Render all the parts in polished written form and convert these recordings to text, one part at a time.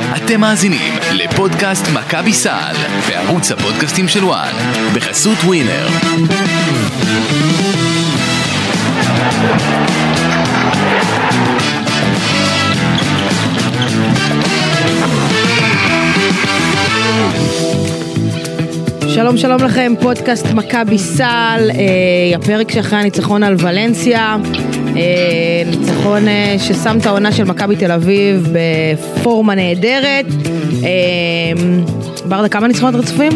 אתם מאזינים לפודקאסט מכבי סל, בערוץ הפודקאסטים של וואן, בחסות ווינר. שלום שלום לכם, פודקאסט מכבי סל, הפרק שאחרי הניצחון על ולנסיה, ניצחון ששם את העונה של מכבי תל אביב בפורמה נהדרת. ברדה, כמה ניצחונות רצופים?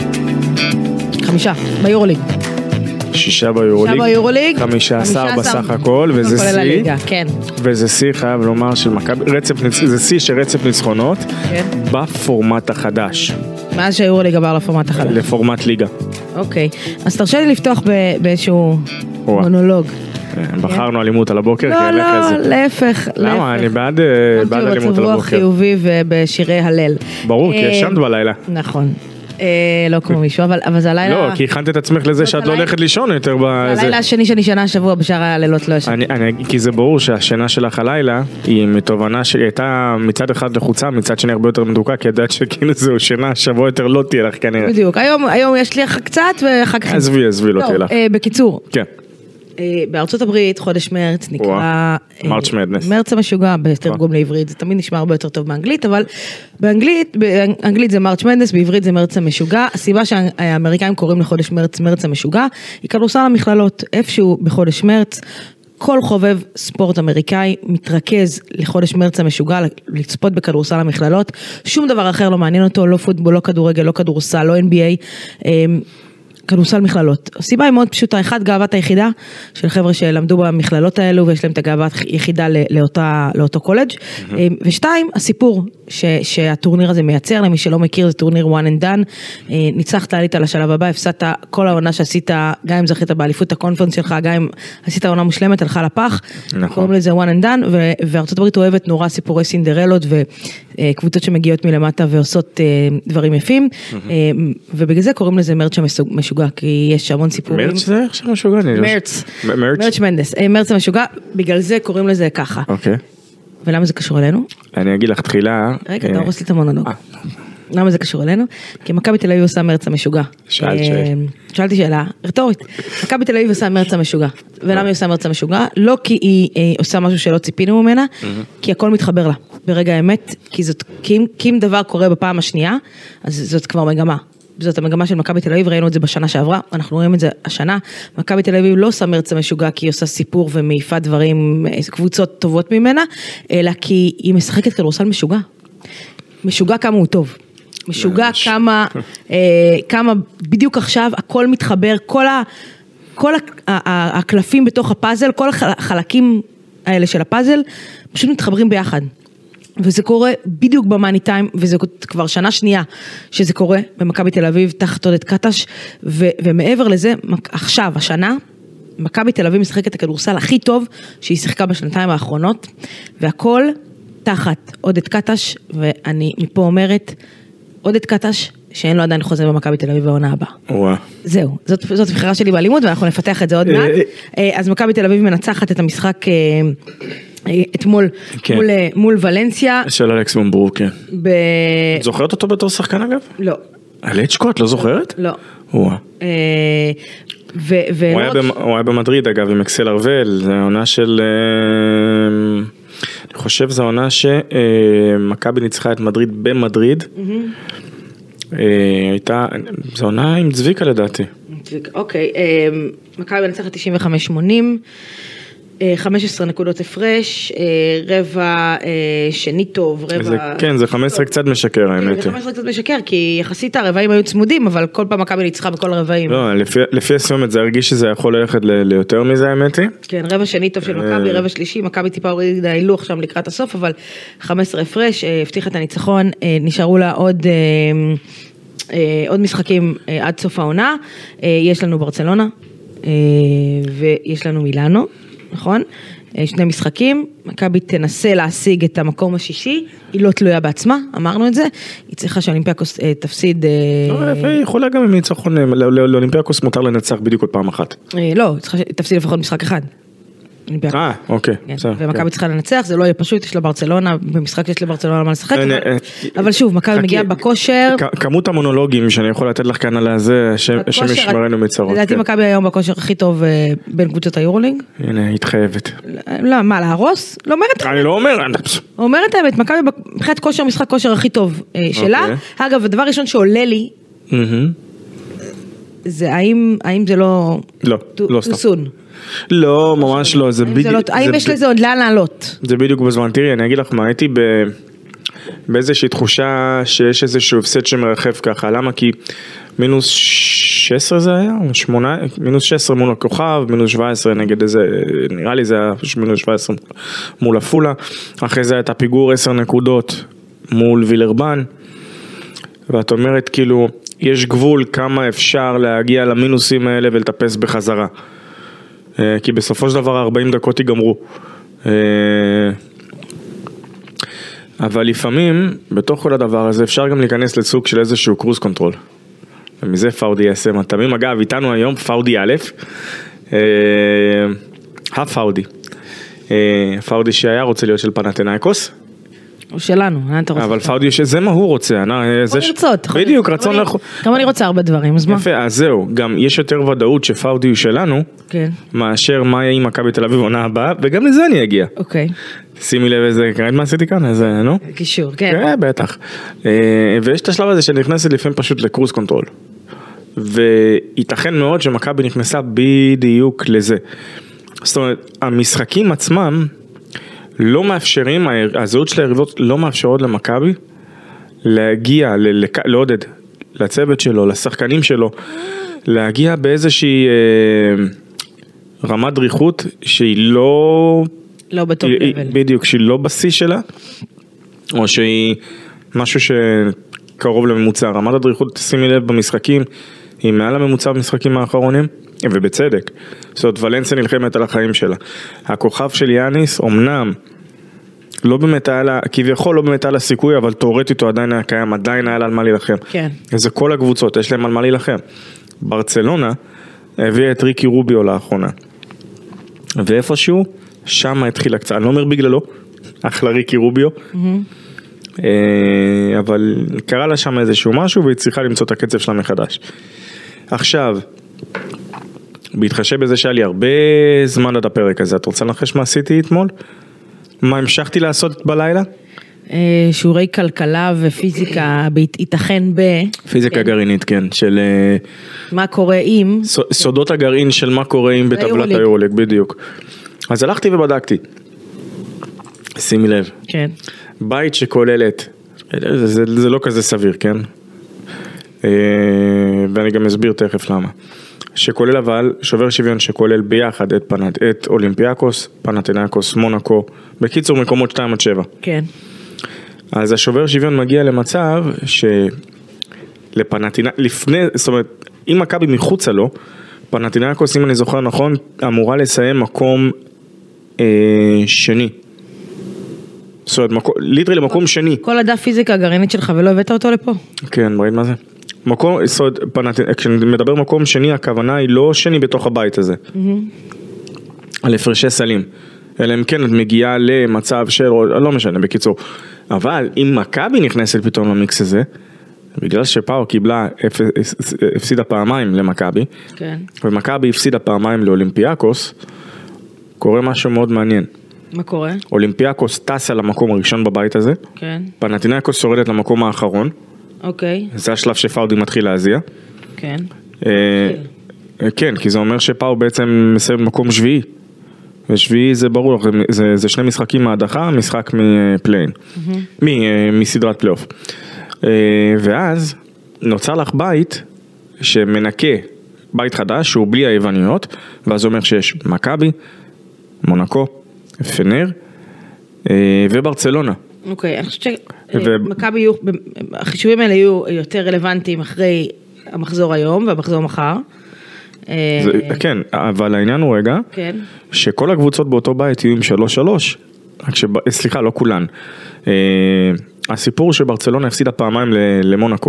5 ביורוליג. 6 ביורוליג, 15 בסך הכל, וזה שיא, כן. וזה שיא, חייב לומר, של מכבי, זה שיא של רצף ניצחונות, כן. בפורמט החדש. מאז שהיורוליג עבר לפורמט החדש. לפורמט ליגה. אוקיי, אז תרשה לי לפתוח באיזשהו מונולוג. בחרנו אלימות על הבוקר? לא, להפך. למה? אני בעד אלימות על הבוקר. רוח חיובי ובשירי הלל. ברור, כי ישנת בלילה. נכון. לא כמו מישהו, אבל זה הלילה... לא, כי הכנת את עצמך לזה שאת לא הולכת לישון יותר בזה. הלילה השני שאני שנה השבוע בשאר הלילות לא ישן. כי זה ברור שהשינה שלך הלילה היא מתובנה שהיא הייתה מצד אחד לחוצה, מצד שני הרבה יותר מדוקה, כי ידעת שכאילו זהו שינה, שבוע יותר לא תהיה לך כנראה. בדיוק, היום יש לי קצת ואחר כך... עזבי, לא תהיה לך. בקיצור. כן. בארצות הברית חודש מרץ נקרא מרץ מדנס. מרץ המשוגע בתרגום לעברית, זה תמיד נשמע הרבה יותר טוב באנגלית, אבל באנגלית זה מרץ מדנס, בעברית זה מרץ המשוגע. הסיבה שהאמריקאים קוראים לחודש מרץ מרץ המשוגע, היא כדורסל המכללות. איפשהו בחודש מרץ כל חובב ספורט אמריקאי מתרכז לחודש מרץ המשוגע לצפות בכדורסל המכללות, שום דבר אחר לא מעניין אותו, לא פוטבול, לא כדורגל, לא כדורסל, לא NBA, כדורסל מכללות. הסיבה היא מאוד פשוטה, אחד, גאוות היחידה של חבר'ה שלמדו במכללות האלו ויש להם את הגאוות היחידה לאותו קולג', ושתיים, הסיפור שהטורניר הזה מייצר, למי שלא מכיר זה טורניר one and done, ניצחת, עלית לשלב הבא, הפסדת כל העונה שעשית, גם אם זכית באליפות הקונפרנס שלך, גם אם עשית העונה מושלמת, הלכה לפח, קוראים לזה one and done, וארצות הברית אוהבת נורא סיפורי סינדרלות וקבוצות שמגיעות מלמטה ועושות דברים יפים, ובגלל זה קוראים לזה מרץ המשוגע, כי יש המון סיפורים. מרץ זה עכשיו משוגע? מרץ מנדס, מרץ המשוגע, בגלל זה קוראים לזה ככה. אוקיי. ולמה זה קשור אלינו? אני אגיד לך תחילה... רגע, אתה הורס לי את המונולוג. למה זה קשור אלינו? כי מכבי תל אביב עושה מרץ המשוגע. שאלתי שאלה רטורית. מכבי תל אביב עושה מרץ המשוגע. ולמה היא עושה מרץ המשוגע? לא כי היא עושה משהו שלא ציפינו ממנה, כי הכל מתחבר לה. ברגע האמת, כי אם דבר קורה בפעם השנייה, אז זאת כבר מגמה. זאת המגמה של מכבי תל אביב, ראינו את זה בשנה שעברה, אנחנו רואים את זה השנה, מכבי תל אביב לא עושה מרץ המשוגע כי היא עושה סיפור ומעיפה דברים, קבוצות טובות ממנה, אלא כי היא משחקת כדורסל משוגע. משוגע כמה הוא טוב. משוגע כמה בדיוק עכשיו הכל מתחבר, כל הקלפים בתוך הפאזל, כל החלקים האלה של הפאזל, פשוט מתחברים ביחד. וזה קורה בדיוק במאני טיים, וזה כבר שנה שנייה שזה קורה במכבי תל אביב, תחת עודד קטש, ומעבר לזה, עכשיו, השנה, מכבי תל אביב משחקת את הכדורסל הכי טוב שהיא שיחקה בשנתיים האחרונות, והכל תחת עודד קטש, ואני מפה אומרת, עודד קטש, שאין לו עדיין חוזה במכבי תל אביב בעונה הבאה. זהו, זאת בחירה שלי באלימות, ואנחנו נפתח את זה עוד מעט. אז מכבי תל אביב מנצחת את המשחק אתמול מול ולנסיה. של אלכס ממברוק, כן. זוכרת אותו בתור שחקן אגב? לא. אלצ'קו, את לא זוכרת? לא. הוא היה במדריד אגב עם אקסל ארוול, זה העונה של... אני חושב זו העונה שמכבי ניצחה את מדריד במדריד. הייתה, זו עונה עם צביקה לדעתי. אוקיי, מכבי ניצחה 95-80. 15 נקודות הפרש, רבע שני טוב, רבע... כן, זה 15 קצת משקר, האמת. זה 15 קצת משקר, כי יחסית הרבעים היו צמודים, אבל כל פעם מכבי ניצחה בכל הרבעים. לא, לפי הסיומת זה הרגיש שזה יכול ללכת ליותר מזה, האמת היא. כן, רבע שני טוב של מכבי, רבע שלישי, מכבי טיפה הוריד ההילוך שם לקראת הסוף, אבל 15 הפרש, הבטיחה את הניצחון, נשארו לה עוד משחקים עד סוף העונה, יש לנו ברצלונה, ויש לנו מילאנו. נכון? 2 משחקים, מכבי תנסה להשיג את המקום השישי, היא לא תלויה בעצמה, אמרנו את זה, היא צריכה שאולימפיאקוס תפסיד... היא יכולה גם עם ניצחון, לאולימפיאקוס מותר לנצח בדיוק עוד פעם אחת. לא, היא תפסיד לפחות משחק אחד. אוקיי. ומכבי צריכה לנצח, זה לא יהיה פשוט, יש לה ברצלונה, במשחק יש לברצלונה מה לשחק, אבל שוב, מכבי מגיעה בכושר. כמות המונולוגים שאני יכול לתת לך כאן על זה, שמשמרנו מצרות. לדעתי מכבי היום בכושר הכי טוב בין קבוצות היורולינג. הנה, התחייבת. לא, מה, להרוס? לא אומרת. אני לא אומר. אומרת האמת, מכבי מבחינת כושר, משחק כושר הכי טוב שלה. אגב, הדבר ראשון שעולה לי, זה האם זה לא... לא סתם. סון. לא, ממש לא. האם יש לזה עוד לאן לעלות? זה בדיוק בזמן. תראי, אני אגיד לך מה, הייתי באיזושהי תחושה שיש איזשהו הפסד שמרחב ככה. למה? כי מינוס 16 זה היה? מינוס 16 מול הכוכב, מינוס 17 נגד איזה, נראה לי זה היה מינוס 17 מול הפולה. אחרי זה הייתה פיגור 10 נקודות מול וילרבן. ואת אומרת כאילו, יש גבול כמה אפשר להגיע למינוסים האלה ולטפס בחזרה. כי בסופו של דבר 40 דקות ייגמרו. אבל לפעמים, בתוך כל הדבר הזה, אפשר גם להיכנס לסוג של איזשהו קרוז קונטרול. ומזה פאודי יעשה מטעמים. אגב, איתנו היום פאודי א', הפאודי. פאודי שהיה רוצה להיות של פנתנאיקוס. הוא שלנו, אבל פאודי, זה מה הוא רוצה. יכול לרצות. בדיוק, רצון גם אני רוצה הרבה דברים, אז מה? יפה, אז זהו, גם יש יותר ודאות שפאודי הוא שלנו, מאשר מה יהיה עם מכבי תל אביב עונה הבאה, וגם לזה אני אגיע. אוקיי. שימי לב איזה, קראת מה עשיתי כאן? איזה, נו? קישור, כן. כן, בטח. ויש את השלב הזה שנכנסת לפעמים פשוט לקרוז קונטרול. וייתכן מאוד שמכבי נכנסה בדיוק לזה. זאת אומרת, המשחקים עצמם לא מאפשרים, הזהות של היריבות לא מאפשרות למכבי להגיע, לעודד, לצוות שלו, לשחקנים שלו, להגיע באיזושהי רמת דריכות שהיא לא בטופ לבל. בדיוק, שהיא לא בשיא שלה, או שהיא משהו שקרוב לממוצע. רמת הדריכות, שימי לב במשחקים, היא מעל הממוצע במשחקים האחרונים, ובצדק. זאת אומרת, ולנסיה נלחמת על החיים שלה. הכוכב של יאניס, אמנם, לא באמת היה לה, כביכול לא באמת היה לה סיכוי, אבל תיאורטית הוא עדיין היה קיים, עדיין היה לה על מה להילחם. כן. זה כל הקבוצות, יש להם על מה להילחם. ברצלונה הביאה את ריקי רוביו לאחרונה. ואיפשהו, שם התחילה קצת, אני לא אומר בגללו, אחלה ריקי רוביו, אבל קרה לה שם איזשהו משהו, והיא צריכה למצוא את הקצב שלה מחדש. עכשיו, בהתחשב בזה שהיה לי הרבה זמן עד הפרק הזה, את רוצה לנחש מה עשיתי אתמול? מה המשכתי לעשות בלילה? שיעורי כלכלה ופיזיקה, ייתכן פיזיקה גרעינית, כן, של... מה קורה עם... סודות הגרעין של מה קורה עם בטבלת היורולינג, בדיוק. אז הלכתי ובדקתי. שימי לב. כן. בית שכוללת, זה לא כזה סביר, כן? ואני גם אסביר תכף למה. שכולל אבל שובר שוויון שכולל ביחד את אולימפיאקוס, פנתנאיקוס, מונקו, בקיצור מקומות 2-7. כן. אז השובר שוויון מגיע למצב לפני, זאת אומרת, אם מכבי מחוצה לו, פנתנאיקוס, אם אני זוכר נכון, אמורה לסיים מקום שני. זאת אומרת, ליטרי למקום שני. כל הדף פיזיקה הגרעינית שלך ולא הבאת אותו לפה? כן, ראית מה זה? מקום, כשאני מדבר מקום שני, הכוונה היא לא שני בתוך הבית הזה. על הפרשי סלים. אלא אם כן את מגיעה למצב של, לא משנה, בקיצור. אבל אם מכבי נכנסת פתאום למיקס הזה, בגלל שפאו קיבלה, הפסידה פעמיים למכבי, כן. ומכבי הפסידה פעמיים לאולימפיאקוס, קורה משהו מאוד מעניין. מה קורה? אולימפיאקוס טס על המקום הראשון בבית הזה, כן. פנתנאיקוס שורדת למקום האחרון, אוקיי. זה השלב שפאודי מתחיל להזיע. כן. כן, כי זה אומר שפאו בעצם מסיים מקום שביעי. ושביעי זה ברור, זה שני משחקים מהדחה, משחק מפליין. מסדרת פלייאוף. ואז נוצר לך בית שמנקה בית חדש, שהוא בלי היווניות, ואז אומר שיש מכבי, מונקו, פנר וברצלונה. אוקיי, אני חושבת שמכבי יהיו, החישובים האלה יהיו יותר רלוונטיים אחרי המחזור היום והמחזור מחר. כן, אבל העניין הוא רגע, שכל הקבוצות באותו בית יהיו עם 3-3, סליחה, לא כולן. הסיפור שברצלונה הפסידה פעמיים למונקו.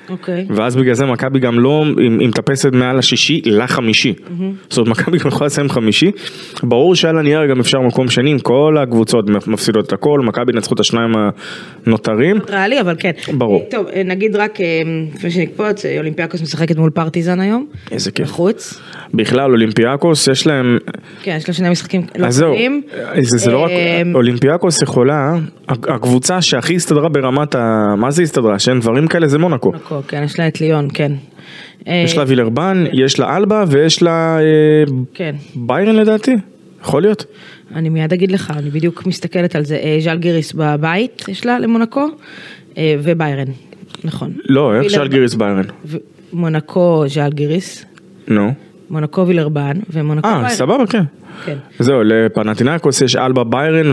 אוקיי. ואז בגלל זה מכבי גם לא, אם מטפסת מעל השישי, לחמישי. זאת אומרת, מכבי גם יכולה לסיים חמישי. ברור שעל הנייר גם אפשר מקום שני, עם כל הקבוצות מפסידות את הכל, מכבי נצחו את השניים הנותרים. ריאלי, אבל כן. ברור. טוב, נגיד רק, לפני שנקפוץ, אולימפיאקוס משחקת מול פרטיזן היום. איזה כיף. בחוץ. בכלל, אולימפיאקוס, יש להם... כן, יש לה שני משחקים לא אז זהו, טובים. זה לא רק... אולימפיאקוס יכולה, הקבוצה שהכי הסתדרה ברמת ה... מה זה הסתדרה? שאין דברים כאלה, זה מונקו. מונקו, כן, יש לה את ליון, כן. יש לה וילרבן, יש לה אלבה, ויש לה... כן. ביירן לדעתי, יכול להיות. אני מיד אגיד לך, אני בדיוק מסתכלת על זה, ז'אלגיריס בבית, יש לה למונקו, וביירן, נכון. לא, איך ז'אלגיריס ביירן? מונקו ז'אלגיריס. נו. מונקו וילרבן, ומונקו ביירן. סבבה, כן. כן. זהו, לפנתינאיקוס יש אלבה ביירן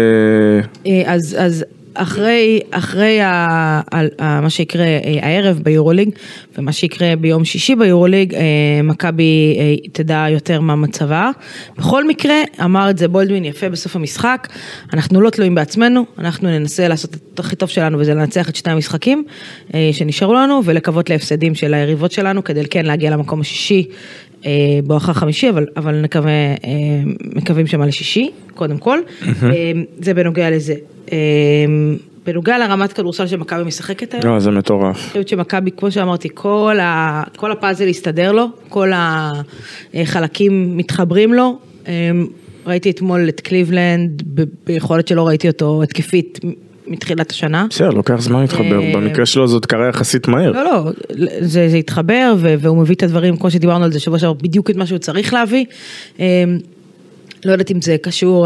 אז אחרי מה שיקרה הערב ביורוליג, ומה שיקרה ביום שישי ביורוליג, מכבי תדע יותר מה מצבה. בכל מקרה, אמר את זה בולדווין יפה בסוף המשחק, אנחנו לא תלויים בעצמנו, אנחנו ננסה לעשות את הכי טוב שלנו, וזה לנצח את שני המשחקים שנשארו לנו, ולקוות להפסדים של היריבות שלנו, כדי כן להגיע למקום השישי, בואכה חמישי, אבל מקווים שמה לשישי, קודם כל. זה בנוגע לזה. בנוגע לרמת כדורסל שמכבי משחקת היום. לא, זה מטורף. אני חושבת שמכבי, כמו שאמרתי, כל הפאזל יסתדר לו, כל החלקים מתחברים לו. ראיתי אתמול את קליבלנד, ביכולת שלא ראיתי אותו התקפית מתחילת השנה. בסדר, לוקח זמן להתחבר, במקרה שלו זאת קרה יחסית מהר. לא, זה התחבר, והוא מביא את הדברים, כמו שדיברנו על זה שבוע שעבר, בדיוק את מה שהוא צריך להביא. לא יודעת אם זה קשור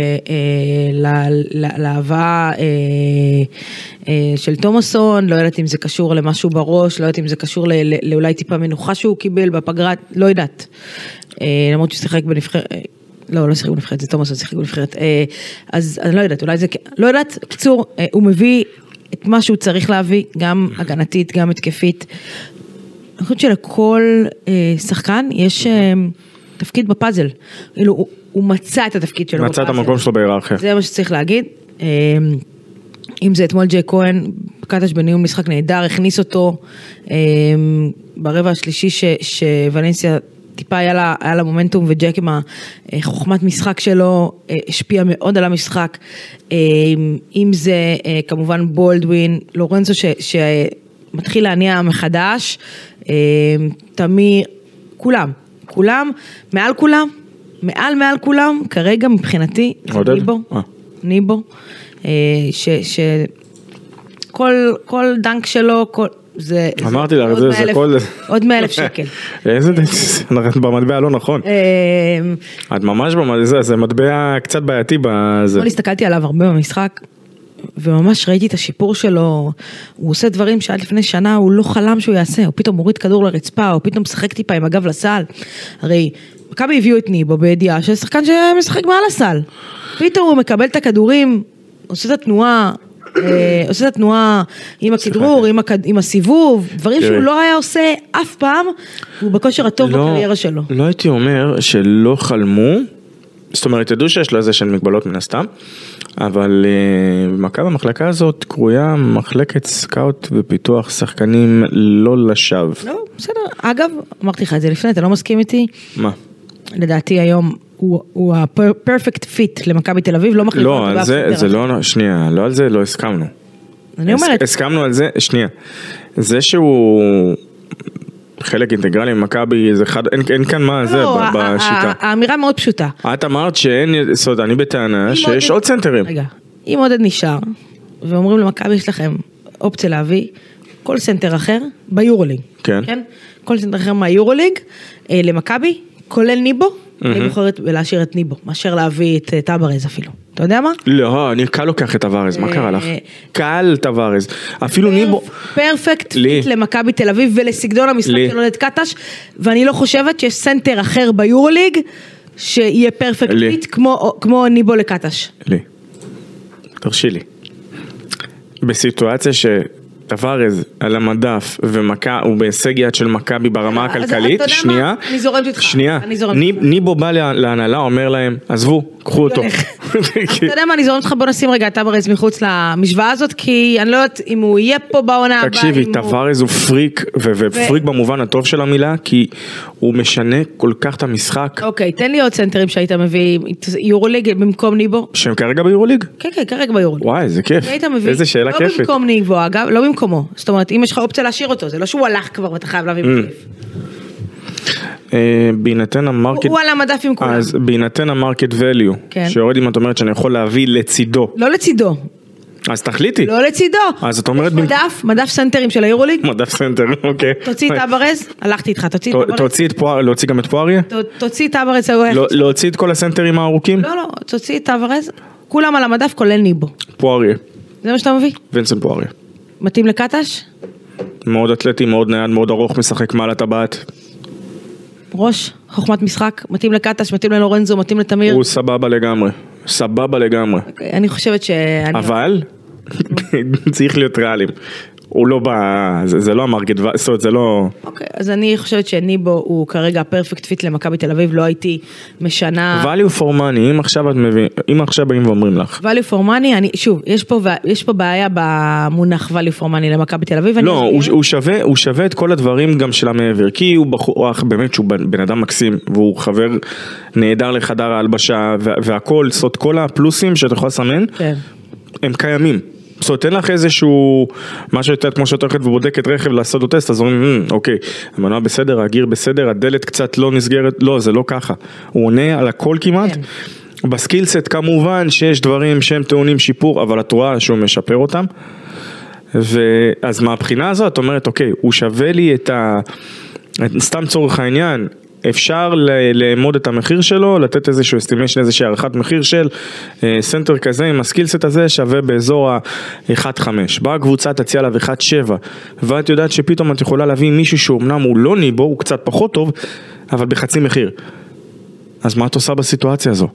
להבאה של תומאסון, לא יודעת אם זה קשור למשהו בראש, לא יודעת אם זה קשור לאולי טיפה מנוחה שהוא קיבל בפגרה, לא יודעת. למרות שהוא שיחק בנבחרת, לא שיחק בנבחרת, זה תומאסון שיחק בנבחרת. אז אני לא יודעת, אולי זה, לא יודעת, קצור, הוא מביא את מה שהוא צריך להביא, גם הגנתית, גם התקפית. אני חושבת שלכל שחקן יש תפקיד בפאזל. הוא מצא את התפקיד שלו. מצא את המקום שלו בהיררכיה. זה מה שצריך להגיד. אם זה אתמול ג'יי כהן, קטש בניהול משחק נהדר, הכניס אותו ברבע השלישי שוולנסיה טיפה היה לה מומנטום, וג'ק עם החוכמת משחק שלו השפיע מאוד על המשחק. אם זה כמובן בולדווין, לורנזו שמתחיל להניע מחדש, תמיר, כולם, מעל כולם, כרגע מבחינתי, ניבו, שכל דנק שלו, זה אמרתי לך, זה כל... עוד 100,000 שקל. איזה במטבע לא נכון. את ממש במטבע, זה מטבע קצת בעייתי בזה. אני הסתכלתי עליו הרבה במשחק, וממש ראיתי את השיפור שלו, הוא עושה דברים שעד לפני שנה הוא לא חלם שהוא יעשה, הוא פתאום מוריד כדור לרצפה, הוא פתאום משחק טיפה עם הגב לסל, הרי מכבי הביאו את ניבו בידיעה של שחקן שמשחק מעל הסל, פתאום הוא מקבל את הכדורים, עושה את התנועה עם הכדרור, עם הסיבוב, דברים שהוא לא היה עושה אף פעם, והוא בכושר הטוב בקריירה שלו. לא הייתי אומר שלא חלמו, זאת אומרת, ידעו שיש לו איזה של מגבלות מן הסתם, אבל במכבי המחלקה הזאת קרויה מחלקת סקאוט ופיתוח שחקנים לא לשווא. לא, בסדר. אגב, אמרתי לך את זה לפני, אתה לא מסכים איתי? מה? לדעתי היום הוא הפרפקט פיט למכבי תל אביב, לא מחליף אותו באף סדר. זה לא, שנייה, לא על זה לא הסכמנו. אני אומרת. הסכמנו על זה, שנייה. זה שהוא חלק אינטגרלי ממכבי, אין כאן מה זה בשיטה. האמירה מאוד פשוטה. את אמרת שאין, זאת אומרת, אני בטענה שיש עוד סנטרים. רגע, אם עודד נשאר, ואומרים למכבי יש לכם אופציה להביא, כל סנטר אחר ביורוליג. כן. כל סנטר אחר מהיורוליג, למכבי, כולל ניבו, אני בוחרת להשאיר את ניבו, מאשר להביא את טווארז אפילו. אתה יודע מה? לא, אני קל לוקח את טווארז, מה קרה לך? קל טווארז. אפילו ניבו... פרפקט פיט למכבי תל אביב ולסגנון המשחק של עודד קטש, ואני לא חושבת שיש סנטר אחר ביורוליג, שיהיה פרפקט פיט כמו ניבו לקטש. לי. תרשי לי. בסיטואציה טווארז על המדף הוא בהישג יד של מכבי ברמה הכלכלית, שנייה, אני זורמת איתך. שנייה, ניבו בא להנהלה, אומר להם, עזבו, קחו אותו, אתה יודע מה, אני זורמת לך, בוא נשים רגע את טווארז מחוץ למשוואה הזאת, כי אני לא יודעת אם הוא יהיה פה בעונה הבאה. תקשיבי, טווארז הוא פריק, ופריק במובן הטוב של המילה, כי הוא משנה כל כך את המשחק. אוקיי, תן לי עוד סנטרים שהיית מביא, יורוליג במקום ניבו. שהם כרגע ביורוליג? כן, כן, כרגע ביורוליג. וואי, איזה כיף. איזה שאלה כיפת. לא במקום ניבו, אגב, לא במקומו. זאת אומרת, אם יש לך אופציה להשאיר אותו, זה לא שהוא הלך כבר ואתה חייב להביא מחליף. בהינתן המרקט, הוא על המדף עם כולם. אז בהינתן המרקט value, שיורד אם את אומרת שאני יכול להביא לצידו. לא לצידו. אז תחליטי. לא לצידו. אז את אומרת... מדף סנטרים של היורוליג. מדף סנטר, אוקיי. תוציא את טווארז, הלכתי איתך, תוציא את טווארז. להוציא גם את פואריה? תוציא את טווארז. להוציא את כל הסנטרים הארוכים? לא, לא, תוציא את טווארז. כולם על המדף כולל ניבו. פואריה. זה מה שאתה מביא? וינסנט פואריה. מתאים לקטש? מאוד אתלטי, מאוד נייד, מאוד ארוך, משחק מעל הטבעת. ראש, חוכמת משחק, מתאים לקטש, מתאים ללורנזו, מתאים לתמיר. הוא סבבה לגמרי, סבבה לגמרי. אני חושבת אבל, צריך להיות ריאליים. הוא לא בא, זה לא המרקט, זאת אומרת, זה לא... אוקיי, אז אני חושבת שניבו הוא כרגע פרפקט פיט למכבי תל אביב, לא הייתי משנה... value for money, אם עכשיו באים ואומרים לך. value for money, שוב, יש פה בעיה במונח value for money למכבי תל אביב. לא, הוא שווה את כל הדברים גם של המעבר, כי הוא בחור, באמת שהוא בן אדם מקסים, והוא חבר נהדר לחדר ההלבשה, והכל, זאת אומרת, כל הפלוסים שאתה יכול לסמן, הם קיימים. זאת אומרת, תן לך איזשהו, משהו יותר כמו שאת הולכת ובודקת רכב לעשות לו טסט, אז אומרים, אוקיי, המנוע בסדר, הגיר בסדר, הדלת קצת לא נסגרת, לא, זה לא ככה. הוא עונה על הכל כמעט. בסקילסט כמובן שיש דברים שהם טעונים שיפור, אבל את רואה שהוא משפר אותם. אז מהבחינה הזאת, את אומרת, אוקיי, הוא שווה לי סתם צורך העניין, אפשר לעמוד את המחיר שלו, לתת איזשהו אסטימיישן, איזושהי הערכת מחיר של סנטר כזה, עם הסקילסט הזה שווה באזור ה-1.5. באה קבוצה תציע עליו 1.7, ואת יודעת שפתאום את יכולה להביא מישהו שאומנם הוא לא ניבו, הוא קצת פחות טוב, אבל בחצי מחיר. אז מה את עושה בסיטואציה הזו?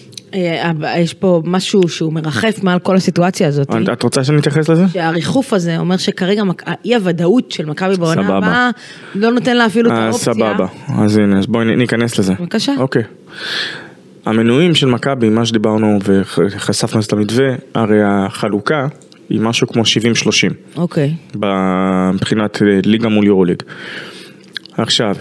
יש פה משהו שהוא מרחף מעל כל הסיטואציה הזאת. את רוצה שאני אתייחס לזה? שהריחוף הזה אומר שכרגע אי הוודאות של מכבי בעונה הבאה לא נותן לה אפילו את האופציה. סבבה, אז הנה, אז בואי ניכנס לזה. בבקשה. אוקיי. המנויים של מכבי, מה שדיברנו וחשפנו את המתווה, הרי החלוקה היא משהו כמו 70-30. אוקיי. מבחינת ליגה מול יורוליג. עכשיו,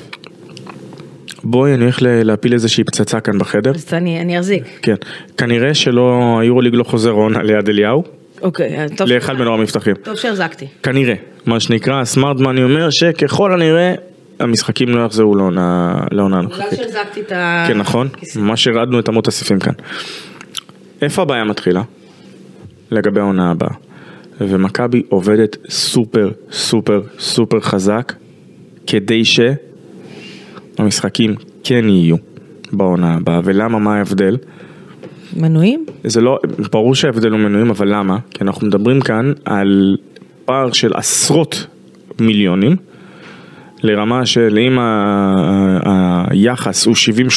בואי אני הולך להפיל איזושהי פצצה כאן בחדר. אז אני ארזיק. כן. כנראה שלא, היורוליג לא חוזר עונה ליד אליהו. אוקיי. לאחד מנור המבטחים. טוב שהרזקתי. כנראה. מה שנקרא, הסמארטמני אומר שככל הנראה, המשחקים לא יחזרו לעונה הנוכחית. בגלל שהרזקתי את ה... כן, נכון. ממש הרדנו את אמות הסיפים כאן. איפה הבעיה מתחילה? לגבי העונה הבאה. ומכבי עובדת סופר, סופר, סופר חזק, כדי המשחקים כן יהיו בעונה הבאה, ולמה, מה ההבדל? מנויים? זה לא, ברור שההבדל הוא מנויים, אבל למה? כי אנחנו מדברים כאן על פער של עשרות מיליונים, לרמה של אם היחס הוא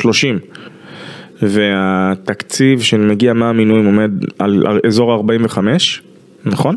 70-30, והתקציב שמגיע מהמנויים עומד על אזור 45, נכון?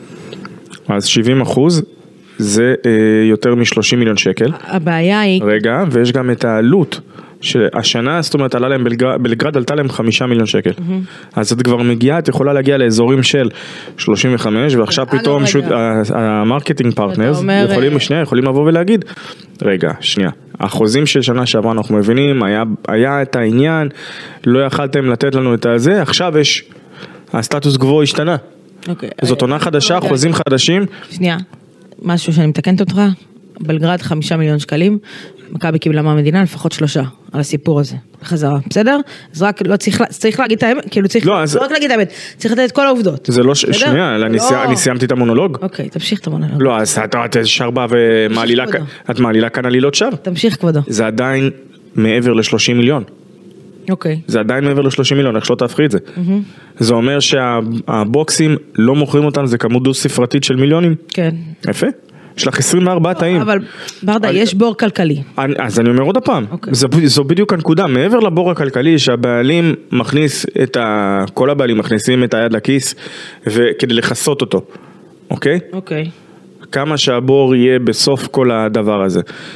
אז 70% זה יותר מ-30 מיליון שקל. הבעיה היא... רגע, ויש גם את העלות, שהשנה, זאת אומרת, עלה להם בלגרד, עלתה להם 5 מיליון שקל. אז את כבר מגיעה, את יכולה להגיע לאזורים של 35, ועכשיו פתאום המרקטינג פרטנרס יכולים לבוא ולהגיד, רגע, שנייה, החוזים של שנה שעברה אנחנו מבינים, היה את העניין, לא יכלתם לתת לנו את הזה, עכשיו יש, הסטטוס גבוה השתנה. זאת עונה חדשה, חוזים חדשים. שנייה. משהו שאני מתקנת אותך, בלגרד 5 מיליון שקלים, מכבי קיבלה מהמדינה לפחות 3 על הסיפור הזה, בחזרה, בסדר? אז רק לא צריך להגיד את האמת, כאילו צריך, לא רק להגיד את האמת, צריך לתת את כל העובדות. זה לא, שנייה, אני סיימתי את המונולוג. אוקיי, תמשיך את המונולוג. לא, אז את שרבה ומעלילה, את מעלילה כאן עלילות שווא. תמשיך כבודו. זה עדיין מעבר ל-30 מיליון. אוקיי. זה עדיין מעבר ל-30 מיליון, איך שלא תהפכי את זה. זה אומר שהבוקסים לא מוכרים אותם, זה כמות דו ספרתית של מיליונים. כן. יפה. יש לך 24 תאים. אבל ברדה, יש בור כלכלי. אז אני אומר עוד הפעם, זו בדיוק הנקודה, מעבר לבור הכלכלי שהבעלים מכניס כל הבעלים מכניסים את היד לכיס, כדי לחסות אותו, אוקיי? אוקיי. כמה שהבור יהיה בסוף כל הדבר הזה.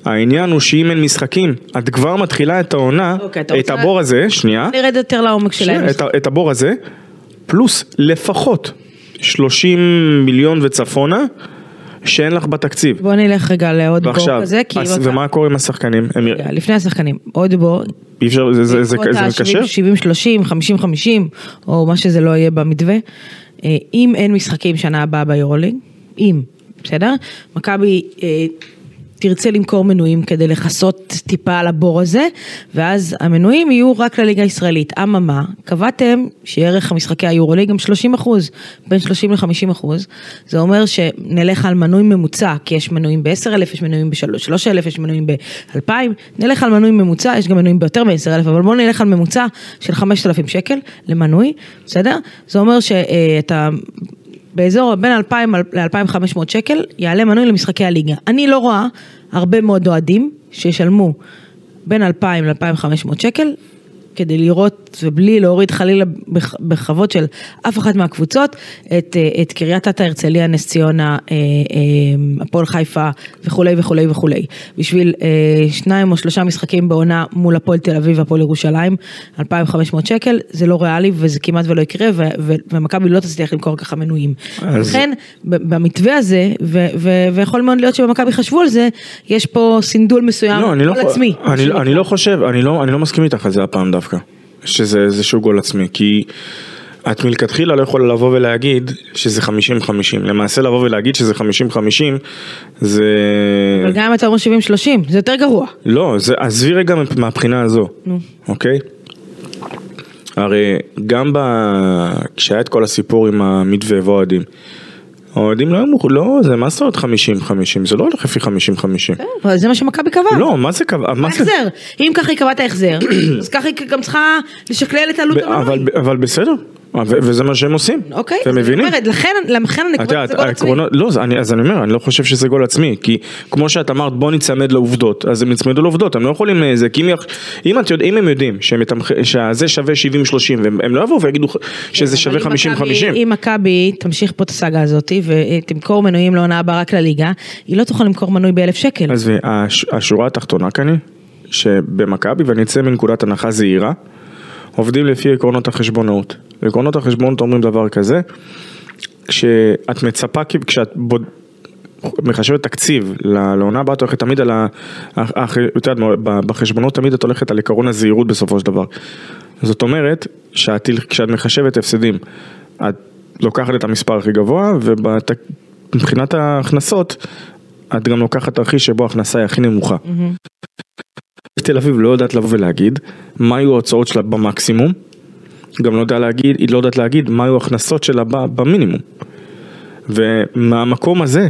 העניין הוא שאם אין משחקים, את כבר מתחילה את העונה, את הבור הזה, שנייה. נרד יותר לעומק שלהם. את הבור הזה, פלוס לפחות 30 מיליון וצפונה, שאין לך בתקציב. בוא נלך רגע לעוד בור כזה. ומה קורה עם השחקנים? לפני השחקנים, עוד בור. אי אפשר, זה קשר? 70-30, 50-50, או מה שזה לא יהיה במתווה. אם אין משחקים שנה הבאה ביורוליג, בסדר? מכבי תרצה למכור מנויים כדי לחסות טיפה על הבור הזה, ואז המנויים יהיו רק לליגה הישראלית. אממה, קבעתם שערך המשחקי היורוליג גם 30%, בין 30 ל-50%. זה אומר שנלך על מנוי ממוצע, כי יש מנויים ב-10,000, יש מנויים ב-3,000, יש מנויים ב-2,000, נלך על מנוי ממוצע, יש גם מנויים ביותר מ-10,000, אבל בואו נלך על ממוצע של 5,000 שקל למנוי, בסדר? זה אומר שאתה באזור בין 2,000 ל-2,500 שקל יעלה מנוי למשחקי הליגה. אני לא רואה הרבה מאוד אוהדים שישלמו בין 2,000 ל-2,500 שקל, כדי לראות ובלי להוריד חלילה בחוות של אף אחת מהקבוצות, את קריית אתא, הרצליה, נס ציונה, הפועל חיפה וכו' וכו' וכו'. בשביל 2 או 3 משחקים בעונה מול הפועל תל אביב והפועל ירושלים, 2,500 שקל, זה לא ריאלי וזה כמעט ולא יקרה, ומכבי לא תצליח למכור ככה מנויים. לכן, במתווה הזה, ויכול מאוד להיות שבמכבי חשבו על זה, יש פה סינדול מסוים על עצמי. אני לא חושב, אני לא מסכים איתך על זה הפעם דווקא, שזה איזשהו גול עצמי, כי את מלכתחילה לא יכולה לבוא ולהגיד שזה 50-50, למעשה לבוא ולהגיד שזה 50-50, זה... אבל גם אם אתה אומר 70-30, זה יותר גרוע. לא, עזבי רגע מהבחינה הזו, אוקיי? הרי גם כשהיה את כל הסיפור עם המתווה ואוהדים, האוהדים לא אמרו, לא, זה מה זאת 50-50, זה לא הולך לפי 50-50. כן, זה מה שמכבי קבע. לא, מה זה קבע? ההחזר, אם ככה היא קבעת ההחזר, אז ככה היא גם צריכה לשקלל את עלות המנוי. אבל בסדר, וזה מה שהם עושים. אוקיי, אתם מבינים? לכן אני קוראת זה גול עצמי. לא, אז אני אומר, אני לא חושב שזה גול עצמי, כי כמו שאת אמרת, בוא נצמד לעובדות, אז הם נצמדו לעובדות, הם לא יכולים איזה, כי אם הם יודעים שזה שווה 70-30, והם לא יבואו ויגידו שזה שווה 50-50. אם מכבי תמשיך פה את הסאגה הזאת, ותמכור מנויים לעונה הבאה רק לליגה, היא לא תוכל למכור מנוי ב1,000 שקל. אז השורה התחתונה כאן היא, שבמכבי, ואני אצא מנקודת הנחה זהירה, עובדים לפי עקרונות החשבונאות. עקרונות החשבונאות אומרים דבר כזה, כשאת מצפה, כשאת מחשבת תקציב לעונה הבאה, את הולכת תמיד על בחשבונות תמיד את הולכת על עקרון הזהירות בסופו של דבר. זאת אומרת, כשאת מחשבת הפסדים, את לוקחת את המספר הכי גבוה, ומבחינת ההכנסות, את גם לוקחת תרחיש שבו ההכנסה היא הכי נמוכה. תל אביב לא יודעת לבוא ולהגיד מה היו ההוצאות שלה במקסימום, גם היא לא יודעת להגיד מה היו ההכנסות שלה במינימום. ומהמקום הזה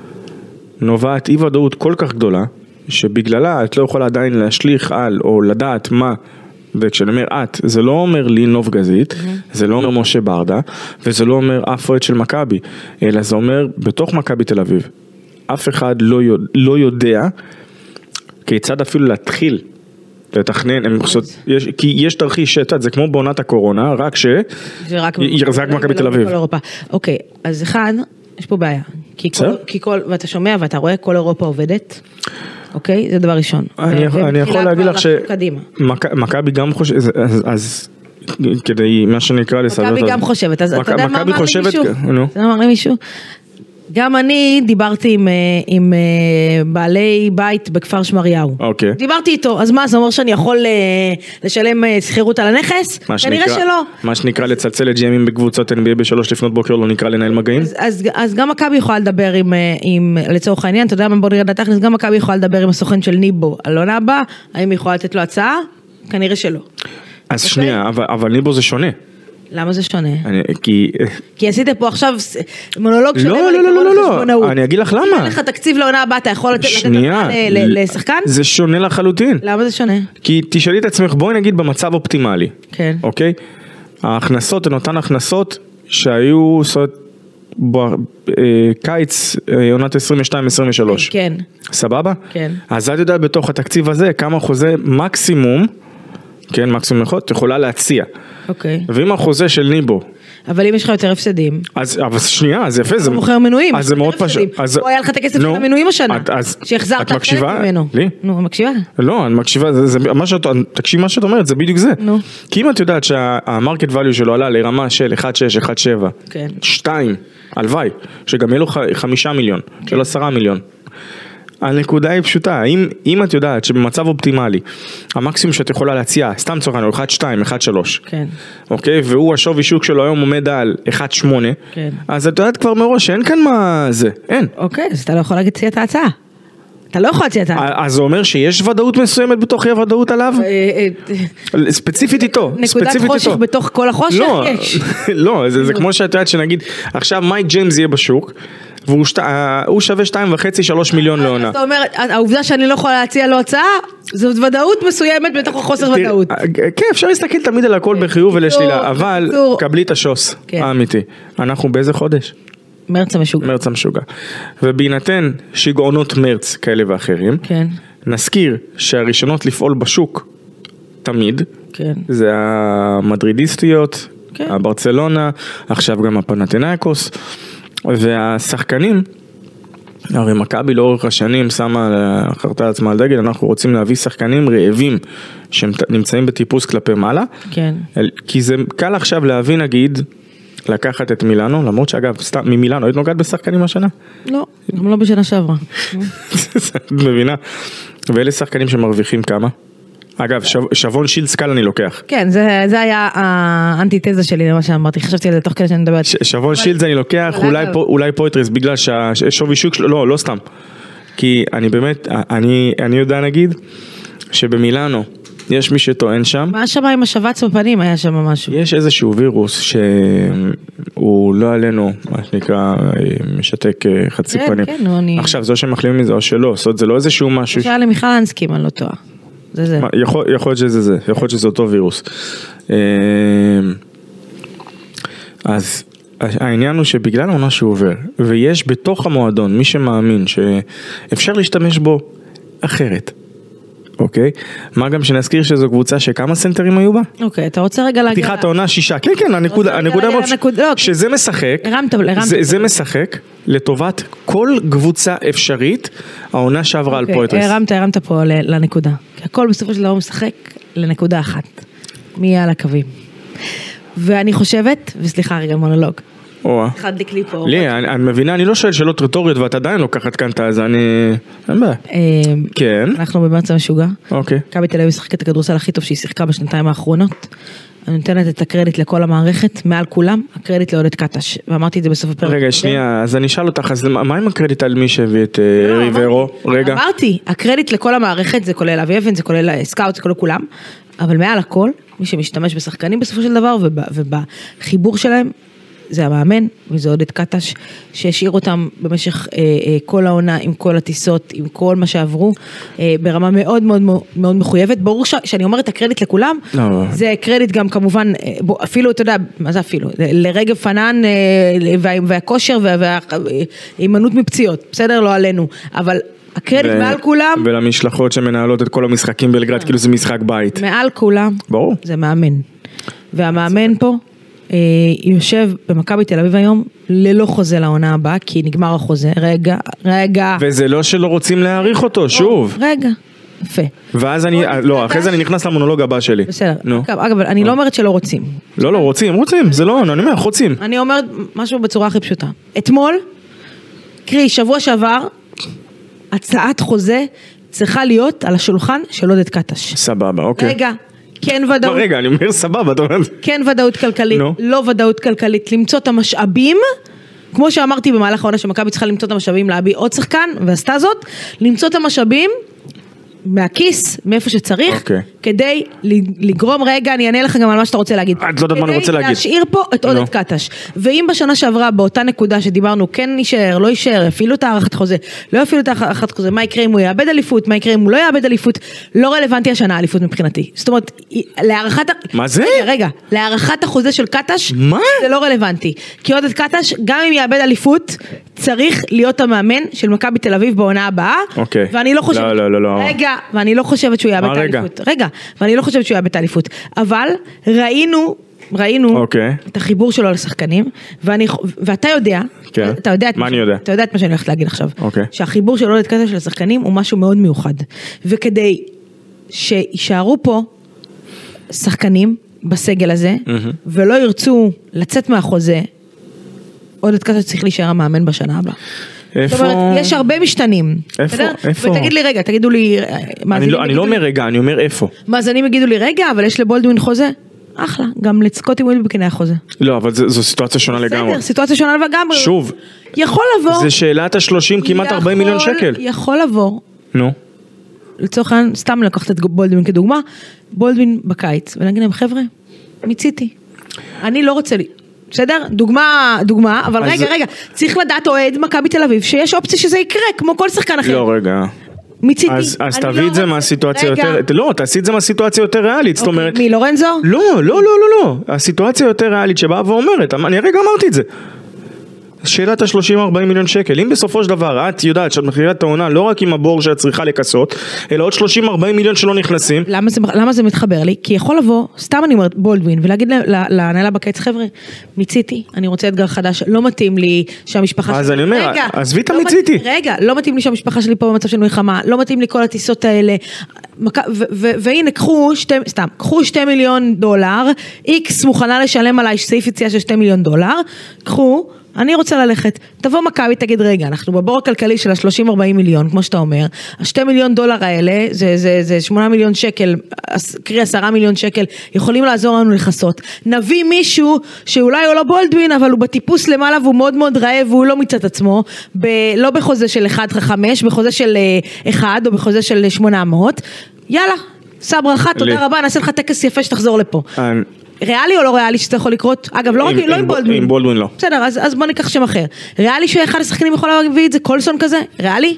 נובעת אי ודאות כל כך גדולה, שבגללה את לא יכולה עדיין להשליך על או לדעת מה, וכשאני אומר את, זה לא אומר לי נוב גזית, זה לא אומר משה ברדה, וזה לא אומר אף אוהד של מכבי, אלא זה אומר בתוך מכבי תל אביב. אף אחד לא יודע כיצד אפילו להתחיל לתכנן, כי יש תרחיש שתת, זה כמו בעונת הקורונה, רק ירזק מכבי תל אביב. אוקיי, אז אחד, יש פה בעיה, ואתה שומע ואתה רואה כל אירופה עובדת, אוקיי, זה דבר ראשון. אני יכול להגיד לך שמכבי גם חושב, אז כדי מה שנקרא לסדר, מכבי גם חושבת, אז אתה יודע מה אמר לי מישהו? גם אני דיברתי עם בעלי בית בכפר שמריהו. אוקיי. דיברתי איתו, אז מה, זה אומר שאני יכול לשלם שכירות על הנכס? כנראה שלא. מה שנקרא לצלצל לג'יימים בקבוצות NBA ב3 לפנות בוקר לא נקרא לנהל מגעים? אז גם מכבי יכולה לדבר עם לצורך העניין, אתה יודע מה, בוא נראה לתכלס, גם מכבי יכולה לדבר עם הסוכן של ניבו על עונה הבאה, האם היא יכולה לתת לו הצעה? כנראה שלא. אז שנייה, אבל ניבו זה שונה. למה זה שונה? כי עשית פה עכשיו מונולוג שלם על עקרון החשבונאות. אני אגיד לך למה. אם אין לך תקציב לעונה הבאה, אתה יכול לתת לשחקן? זה שונה לחלוטין. למה זה שונה? כי תשאלי את עצמך, בואי נגיד במצב אופטימלי. כן. אוקיי? ההכנסות הן אותן הכנסות שהיו קיץ עונת 22-23. כן. סבבה? כן. אז את יודעת בתוך התקציב הזה כמה חוזה מקסימום, כן, מקסימום יכול, את יכולה להציע. אוקיי. ואם החוזה של ניבו אבל אם יש לך יותר הפסדים. אבל שנייה, אז יפה. הוא מוכר מנויים. אז זה מאוד פשוט. הוא היה לך את הכסף של המנויים השנה. שהחזרת חלק ממנו. לי? נו, מקשיבה? לא, אני מקשיבה, תקשיב מה שאת אומרת, זה בדיוק זה. נו. כי אם את יודעת שהמרקט ואליו שלו עלה לרמה של 1.6, 1.7, 2, הלוואי, שגם יהיה לו 5 מיליון, של 10 מיליון. הנקודה היא פשוטה, אם את יודעת שבמצב אופטימלי, המקסימום שאת יכולה להציע, סתם צורכן, הוא 1.2, 1.3, כן. אוקיי? והוא השווי שוק שלו היום עומד על 1.8, כן. אז את יודעת כבר מראש שאין כאן מה זה, אין. אוקיי, אז אתה לא יכול להציע את ההצעה. אתה לא יכול להציע את ההצעה. אז זה אומר שיש ודאות מסוימת בתוך אי הוודאות עליו? ספציפית איתו. נקודת חושך בתוך כל החושך יש. לא, זה כמו שאת יודעת שנגיד, עכשיו מייק ג'יימס יהיה בשוק, והוא שווה 2.5-3 מיליון לעונה. זאת אומרת, העובדה שאני לא יכולה להציע לו הצעה, זאת ודאות מסוימת בתוך החוסר ודאות. כן, אפשר להסתכל תמיד על הכל בחיוב ולשלילה, אבל קבלי את השוס האמיתי. אנחנו באיזה חודש? מרץ המשוגע. מרץ המשוגע. ובהינתן שגעונות מרץ כאלה ואחרים, כן. נזכיר שהראשונות לפעול בשוק תמיד, כן. זה המדרידיסטיות, כן. הברצלונה, עכשיו גם הפנתנאיקוס, והשחקנים, הרי מכבי לאורך השנים שמה חרתה עצמה על דגל, אנחנו רוצים להביא שחקנים רעבים שנמצאים בטיפוס כלפי מעלה, כן. כי זה קל עכשיו להבין נגיד, לקחת את מילאנו, למרות שאגב, סתם, ממילאנו, היית נוגעת בשחקנים השנה? לא, גם לא בשנה שעברה. את מבינה? ואלה שחקנים שמרוויחים כמה? אגב, שבון שילדס קל אני לוקח. כן, זה היה האנטיתזה שלי למה שאמרתי, חשבתי על זה תוך כדי שאני מדברת. שבון שילדס אני לוקח, אולי פויטרס, בגלל שהשווי שוק שלו, לא סתם. כי אני באמת, אני יודע נגיד, שבמילאנו, יש מי שטוען שם. מה שם עם השבץ בפנים היה שם משהו? יש איזשהו וירוס שהוא לא עלינו, מה שנקרא, משתק חצי פנים. כן, אני... עכשיו, זו שמחלימים מזה או שלא, זאת אומרת, זה לא איזשהו משהו... שהיה למיכל אנסקים, אני לא טועה. זה זה. יכול להיות שזה זה, יכול להיות שזה אותו וירוס. אז העניין הוא שבגלל העונה שהוא עובר, ויש בתוך המועדון מי שמאמין שאפשר להשתמש בו אחרת. אוקיי, מה גם שנזכיר שזו קבוצה שכמה סנטרים היו בה? אוקיי, אתה רוצה רגע להגיע... פתיחת העונה 6, כן, הנקודה מאוד שזה משחק, זה משחק לטובת כל קבוצה אפשרית, העונה שעברה על פויטרס. הרמת פה לנקודה, כי הכל בסופו של דבר משחק לנקודה אחת, מי יהיה על הקווים. ואני חושבת, וסליחה רגע מונולוג, אחד דקלי פה. לי, אני מבינה, אני לא שואל שאלות רטוריות ואת עדיין לוקחת כאן את הזה, אין בעיה. כן. אנחנו במרץ המשוגע. אוקיי. מכבי תל אביב משחקת את הכדורסל הכי טוב שהיא שיחקה בשנתיים האחרונות. אני נותנת את הקרדיט לכל המערכת, מעל כולם, הקרדיט לעודד קטש. ואמרתי את זה בסוף הפרק. רגע, שנייה, אז אני אשאל אותך, אז מה עם הקרדיט על מי שהביא את ריברו? רגע. אמרתי, הקרדיט לכל המערכת, זה כולל אבי אבן, זה כולל סקאוט, זה כולל כולם, אבל מעל הכל, מי שמשתמש בשחקנים בסופו של דבר, ובחיבור שלהם, זה המאמן, וזה עודד קטש, שהשאיר אותם במשך כל העונה, עם כל הטיסות, עם כל מה שעברו, ברמה מאוד מאוד מאוד מחויבת. ברור שאני אומרת הקרדיט לכולם, זה קרדיט גם כמובן, אפילו, אתה יודע, מה זה אפילו? לרגב פנן, והכושר, והאימנות מפציעות, בסדר? לא עלינו, אבל... הקרדיט מעל כולם. ולמשלחות שמנהלות את כל המשחקים בלגרד, כאילו זה משחק בית. מעל כולם. ברור. זה מאמן. והמאמן פה, יושב במכבי תל אביב היום ללא חוזה לעונה הבאה, כי נגמר החוזה, רגע. וזה לא שלא רוצים להאריך אותו, שוב. רגע, יפה. ואז אחרי זה אני נכנס למונולוג הבא שלי. בסדר, אגב, אני לא אומרת שלא רוצים. לא, רוצים, זה לא, אני אומר, רוצים. אני אומרת משהו בצורה הכי פשוטה. אתמול, קרי, שבוע שעבר, הצעת חוזה צריכה להיות על השולחן של עודד קטש. סבבה, אוקיי. רגע. כן ודאות. רגע, אני אומר סבבה, אתה אומר. כן ודאות כלכלית, לא ודאות כלכלית, למצוא את המשאבים, כמו שאמרתי במהלך העונה שמכבי צריכה למצוא את המשאבים להביא עוד שחקן, ועשתה זאת, למצוא את המשאבים מהכיס, מאיפה שצריך, כדי לגרום, רגע, אני אענה לך גם על מה שאתה רוצה להגיד. את לא יודעת מה אני רוצה להגיד. כדי להשאיר פה את עודד קטש. ואם בשנה שעברה, באותה נקודה שדיברנו, כן יישאר, לא יישאר, אפילו את הערכת חוזה, לא אפילו את הערכת חוזה, מה יקרה אם הוא יאבד אליפות, מה יקרה אם הוא לא יאבד אליפות, לא רלוונטי השנה אליפות מבחינתי. זאת אומרת, להערכת... מה זה? רגע, להערכת החוזה של קטש, זה לא רלוונטי. כי עודד קטש, גם אם יאבד אליפות, צריך להיות המאמן של מכבי תל אביב בעונה הבאה, ואני לא חושבת... רגע, ואני לא חושבת שהוא יאבד את האליפות. רגע, ואני לא חושבת שהוא יאבד את האליפות. אבל ראינו ראינו את החיבור שלו לשחקנים, ואתה יודע, אתה יודע את מה שאני הולכת להגיד עכשיו, שהחיבור שלו של השחקנים הוא משהו מאוד מיוחד, וכדי שישארו פה שחקנים בסגל הזה, ולא ירצו לצאת מהחוזה, עוד את כזה צריך להישאר המאמן בשנה הבאה. זאת אומרת, יש הרבה משתנים. איפה? ותגיד לי רגע, תגידו לי... אני לא אומר רגע, אני אומר איפה. מאזינים יגידו לי רגע, אבל יש לבולדווין חוזה. אחלה, גם לסקוטי ווילבקין היה חוזה. לא, אבל זו סיטואציה שונה לגמרי. בסדר, סיטואציה שונה לגמרי. שוב. יכול לבוא. זה שאלת ה-30 כמעט 40 מיליון שקל. יכול לבוא. נו. לצורך העניין, סתם לקחת את בולדווין כדוגמה, בולדווין בקיץ, ונגיד להם, חבר'ה, מיציתי. אני לא רוצה לי. בסדר? דוגמה, אבל רגע, צריך לדעת אוהד מכבי תל אביב, שיש אופציה שזה יקרה, כמו כל שחקן אחר. לא, רגע. מיציתי. אז תביא את זה מהסיטואציה יותר, לא, תעשי את זה מהסיטואציה יותר ריאלית, זאת אומרת. מי, לורנזו? לא, הסיטואציה יותר ריאלית שבאה ואומרת, אני הרגע אמרתי את זה. שאלת ה-30-40 מיליון שקל, אם בסופו של דבר את יודעת שאת מחירת את העונה לא רק עם הבור שאת צריכה לכסות, אלא עוד 30-40 מיליון שלא נכנסים. למה זה מתחבר לי? כי יכול לבוא, סתם אני אומרת בולדווין, ולהגיד להנהלה בקיץ, חבר'ה, מיציתי, אני רוצה אתגר חדש, לא מתאים לי שהמשפחה שלי... אז אני אומר, עזבי את המיציתי. רגע, לא מתאים לי שהמשפחה שלי פה במצב של מלחמה, לא מתאים לי כל הטיסות האלה, והנה, קחו 2 מיליון דולר, איקס מוכנה לשלם עליי סעיף יציאה של 2 מיליון דולר, קחו, אני רוצה ללכת, תבוא מכבי, תגיד רגע, אנחנו בבור הכלכלי של ה-30-40 מיליון, כמו שאתה אומר, ה-2 מיליון דולר האלה, זה 8 מיליון שקל, קרי 10 מיליון שקל, יכולים לעזור לנו לחסות. נביא מישהו שאולי הוא לא בולדווין, אבל הוא בטיפוס למעלה, והוא מאוד מאוד רעב, והוא לא מצא את עצמו, לא בחוזה של 1-5, בחוזה של 1, או בחוזה של 800, יאללה, סע ברכה, תודה רבה, נעשה לך טקס יפה שתחזור לפה. ריאלי או לא ריאלי שזה יכול לקרות? אגב, לא עם בולדווין. עם בולדווין לא. בסדר, אז בוא ניקח שם אחר. ריאלי שאחד השחקנים יכול להביא את זה, קולסון כזה? ריאלי?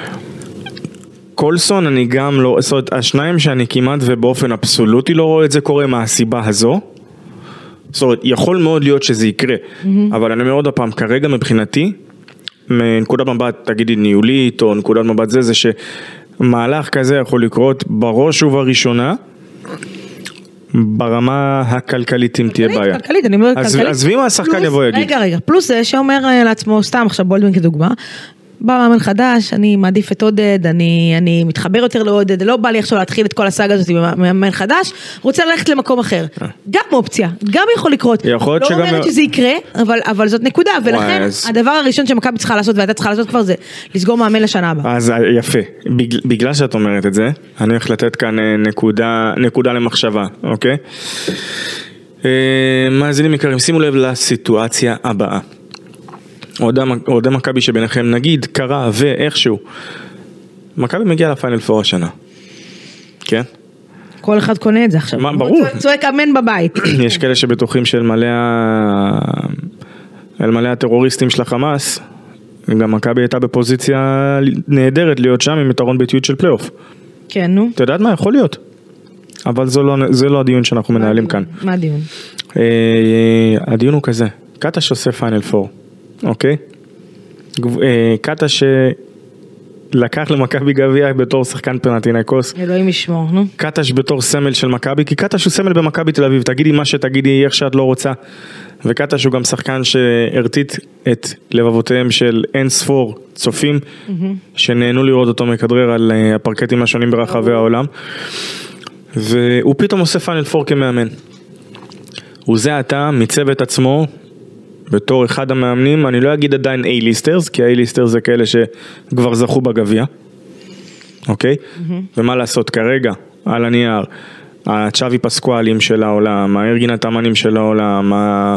קולסון אני גם לא, זאת אומרת, השניים שאני כמעט ובאופן אבסולוטי לא רואה את זה קורה מהסיבה הזו. זאת אומרת, יכול מאוד להיות שזה יקרה, אבל אני אומר עוד הפעם, כרגע מבחינתי, מנקודת מבט, תגידי ניהולית, או נקודת מבט זה שמהלך כזה יכול לקרות בראש ובראשונה, ברמה הכלכלית אם תהיה בעיה. כלכלית, אני אומרת כלכלית. אז ואם השחקן יבוא יגיד. רגע, פלוס זה שאומר לעצמו, סתם עכשיו בולדווין כדוגמה, בא מאמן חדש, אני מעדיף את עודד, אני מתחבר יותר לעודד, לא בא לי עכשיו להתחיל את כל הסאגה הזאת עם מאמן חדש, רוצה ללכת למקום אחר. גם אופציה, גם יכול לקרות. לא אומרת שזה יקרה, אבל זאת נקודה, ולכן הדבר הראשון שמכבי צריכה לעשות, ואתה צריכה לעשות כבר זה, לסגור מאמן לשנה הבאה. אז יפה, בגלל שאת אומרת את זה, אני הולך לתת כאן נקודה למחשבה, אוקיי? מאזינים יקרים, שימו לב לסיטואציה הבאה. אוהדי מכבי שביניכם נגיד קרה ואיכשהו מכבי מגיע לפיינל פור השנה, כן? כל אחד קונה את זה עכשיו. ברור. צועק אמן בבית. יש כאלה שבטוחים של מלא הטרוריסטים של החמאס, גם מכבי הייתה בפוזיציה נהדרת להיות שם עם יתרון ביתיות של פלייאוף. כן, נו. אתה יודעת מה יכול להיות? אבל זה לא הדיון שאנחנו מנהלים כאן. מה הדיון? הדיון הוא כזה, קטש עושה פיינל פור. אוקיי? קטש שלקח למכבי גביע בתור שחקן פנתינאיקוס. אלוהים ישמור, נו. קטש בתור סמל של מכבי, כי קטש הוא סמל במכבי תל אביב, תגידי מה שתגידי, איך שאת לא רוצה. וקטש הוא גם שחקן שהרטיט את לבבותיהם של אין ספור צופים, שנהנו לראות אותו מכדרר על הפרקטים השונים ברחבי העולם. והוא פתאום עושה פיינל פור כמאמן. הוא זה עתה מצוות עצמו, בתור אחד המאמנים, אני לא אגיד עדיין A-ליסטרס, כי A-ליסטרס זה כאלה שכבר זכו בגביע, אוקיי? ומה לעשות כרגע, על הנייר, הצ'אבי פסקואלים של העולם, הארגין התאמנים של העולם,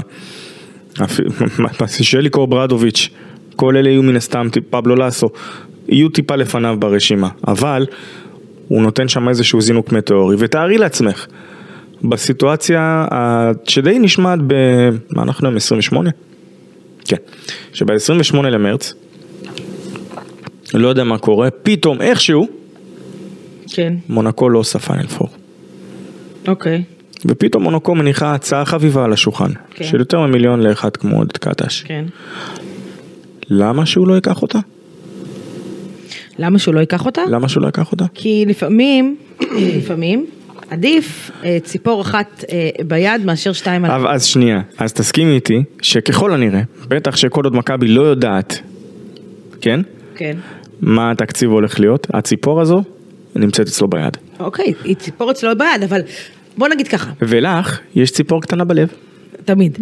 שליקו ברדוביץ', כל אלה יהיו מן הסתם, פבלו לסו, יהיו טיפה לפניו ברשימה, אבל הוא נותן שם איזשהו זינוק מטאורי, ותארי לעצמך, בסיטואציה שדי נשמעת מה אנחנו עם 28? כן. שב-28 למרץ, לא יודע מה קורה, פתאום איכשהו, כן. מונקו לא עושה פיינל פור. אוקיי. ופתאום מונקו מניחה הצעה חביבה על השולחן, כן. של יותר ממיליון לאחד כמו עודד קטש. כן. למה שהוא לא ייקח אותה? למה שהוא לא ייקח אותה? למה שהוא לא ייקח אותה? כי לפעמים, עדיף ציפור אחת ביד מאשר 2 על... אז שנייה, אז תסכימי איתי שככל הנראה, בטח שכל עוד מכבי לא יודעת, כן? כן. מה התקציב הולך להיות, הציפור הזו נמצאת אצלו ביד. אוקיי, היא ציפור אצלו ביד, אבל בוא נגיד ככה. ולך, יש ציפור קטנה בלב. תמיד.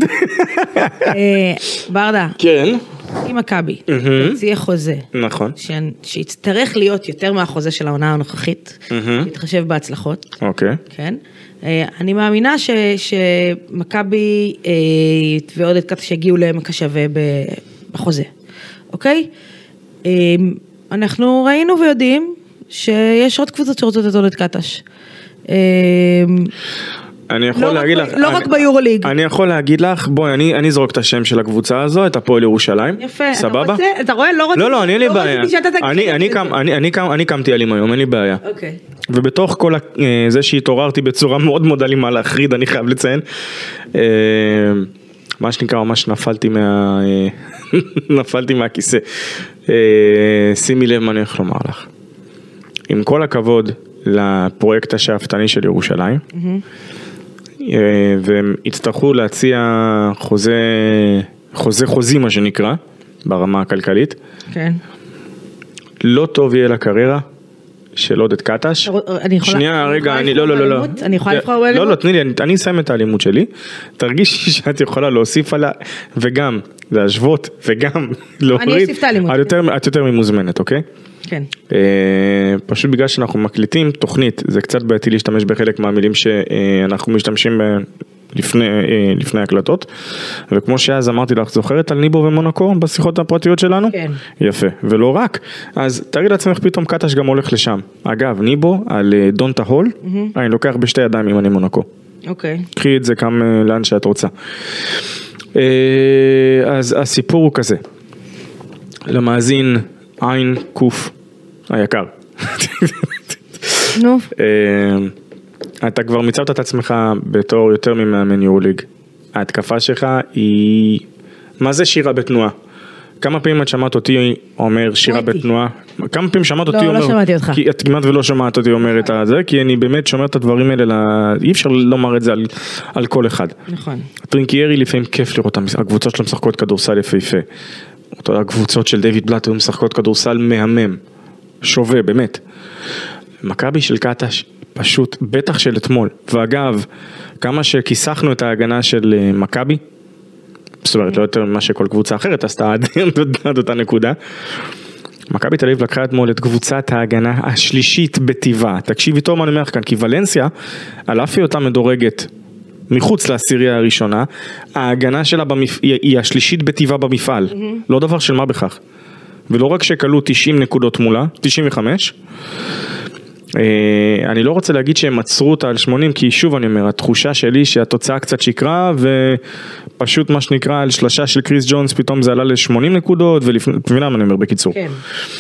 ברדה. כן. עם מכבי, תציע חוזה. נכון. שיצטרך להיות יותר מהחוזה של העונה הנוכחית, להתחשב בהצלחות. אוקיי. כן. אני מאמינה שמכבי ועודד קטש יגיעו לעמק השווה בחוזה. אוקיי? אנחנו ראינו ויודעים שיש עוד קבוצות שרוצות את עודד קטש. אני יכול להגיד לך, לא רק ביורוליג. אני יכול להגיד לך, בואי, אני אזרוק את השם של הקבוצה הזו, את הפועל ירושלים. יפה, סבבה? אתה רואה? לא, אין לי בעיה. אני קמתי אלים היום, אין לי בעיה. אוקיי. ובתוך כל זה שהתעוררתי בצורה מאוד מאוד אלימה להחריד, אני חייב לציין, מה שנקרא, ממש נפלתי מהכיסא. שימי לב מה אני הולך לומר לך. עם כל הכבוד לפרויקט השאפתני של ירושלים, והם יצטרכו להציע חוזים מה שנקרא, ברמה הכלכלית. כן. לא טוב יהיה לקריירה של עודד קטש. שנייה, רגע, לא. אני יכולה לבחור באלימות? לא, תני לי, אני אסיים את האלימות שלי. תרגישי שאת יכולה להוסיף עליה, וגם להשוות, וגם להוריד. אני אוסיף את האלימות. את יותר ממוזמנת, אוקיי? כן. פשוט בגלל שאנחנו מקליטים תוכנית, זה קצת בעייתי להשתמש בחלק מהמילים שאנחנו משתמשים לפני הקלטות, וכמו שאז אמרתי לך, זוכרת על ניבו ומונקו בשיחות הפרטיות שלנו? כן. יפה, ולא רק, אז תראי לעצמך פתאום קטש גם הולך לשם. אגב, ניבו על דונטה הול, אני לוקח בשתי ידיים אם אני מונקו. אוקיי. קחי את זה גם לאן שאת רוצה. אז הסיפור הוא כזה, למאזין עין קוף היקר. נו. אתה כבר מצבת את עצמך בתור יותר ממאמן יורוליג. ההתקפה שלך היא... מה זה שירה בתנועה? כמה פעמים את שמעת אותי אומר שירה בתנועה? כמה פעמים שמעת אותי אומר... לא שמעתי אותך. כי את כמעט ולא שמעת אותי אומר את זה, כי אני באמת שומר את הדברים האלה, אי אפשר לומר את זה על כל אחד. נכון. טרינקיירי לפעמים כיף לראות, הקבוצות שלו משחקות כדורסל יפהפה. הקבוצות של דיוויד בלאט משחקות כדורסל מהמם. שווה, באמת. מכבי של קטש, פשוט, בטח של אתמול. ואגב, כמה שכיסחנו את ההגנה של מכבי, זאת אומרת, לא יותר ממה שכל קבוצה אחרת עשתה עד אותה נקודה. מכבי תל אביב לקחה אתמול את קבוצת ההגנה השלישית בטבעה. תקשיבי טוב מה אני אומר כאן, כי ולנסיה, על אף היותה מדורגת מחוץ לעשירייה הראשונה, ההגנה שלה היא השלישית בטבעה במפעל. לא דבר של מה בכך. ולא רק שקלו 90 נקודות מולה, 95, אני לא רוצה להגיד שהם עצרו אותה על 80, כי שוב אני אומר, התחושה שלי שהתוצאה קצת שקרה, ופשוט מה שנקרא על שלשה של קריס ג'ונס, פתאום זה עלה ל-80 נקודות, ולפני מה אני אומר בקיצור. כן.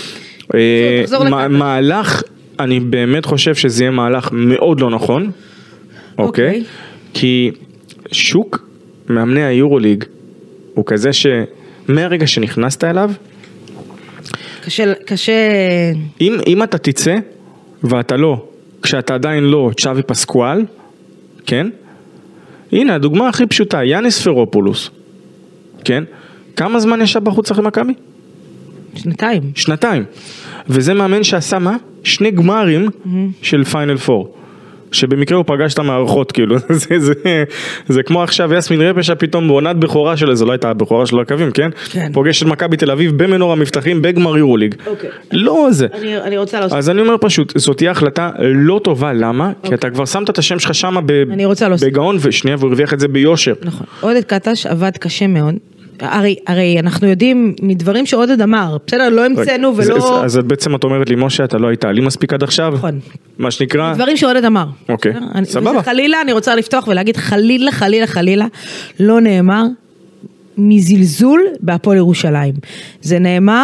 מהלך, אני באמת חושב שזה יהיה מהלך מאוד לא נכון, אוקיי? כי שוק מאמני היורוליג, הוא כזה שמהרגע שנכנסת אליו, קשה... אם אתה תצא, ואתה לא, כשאתה עדיין לא צ'אבי פסקואל, כן? הנה, הדוגמה הכי פשוטה, יאניס פרופולוס, כן? כמה זמן ישב בחוץ אחרי מכבי? שנתיים. וזה מאמן שעשה מה? 2 גמרים של פיינל 4. שבמקרה הוא פגש את המערכות, כאילו, זה כמו עכשיו יסמין רפשה פתאום בעונת בכורה שלה, זו לא הייתה הבכורה של הקווים, כן? פוגש את מכבי תל אביב במנור המבטחים בגמר יורוליג. לא זה. אני רוצה להוסיף. אז אני אומר פשוט, זאת תהיה החלטה לא טובה, למה? כי אתה כבר שמת את השם שלך שמה בגאון, ושנייה, והוא הרוויח את זה ביושר. נכון. עודד קטש עבד קשה מאוד. הרי אנחנו יודעים מדברים שעודד אמר, בסדר, לא המצאנו ולא... אז בעצם את אומרת לי, משה, אתה לא היית עלי מספיק עד עכשיו? נכון. מה שנקרא... דברים שעודד אמר. אוקיי, סבבה. וזה חלילה, אני רוצה לפתוח ולהגיד, חלילה, לא נאמר מזלזול בהפועל ירושלים. זה נאמר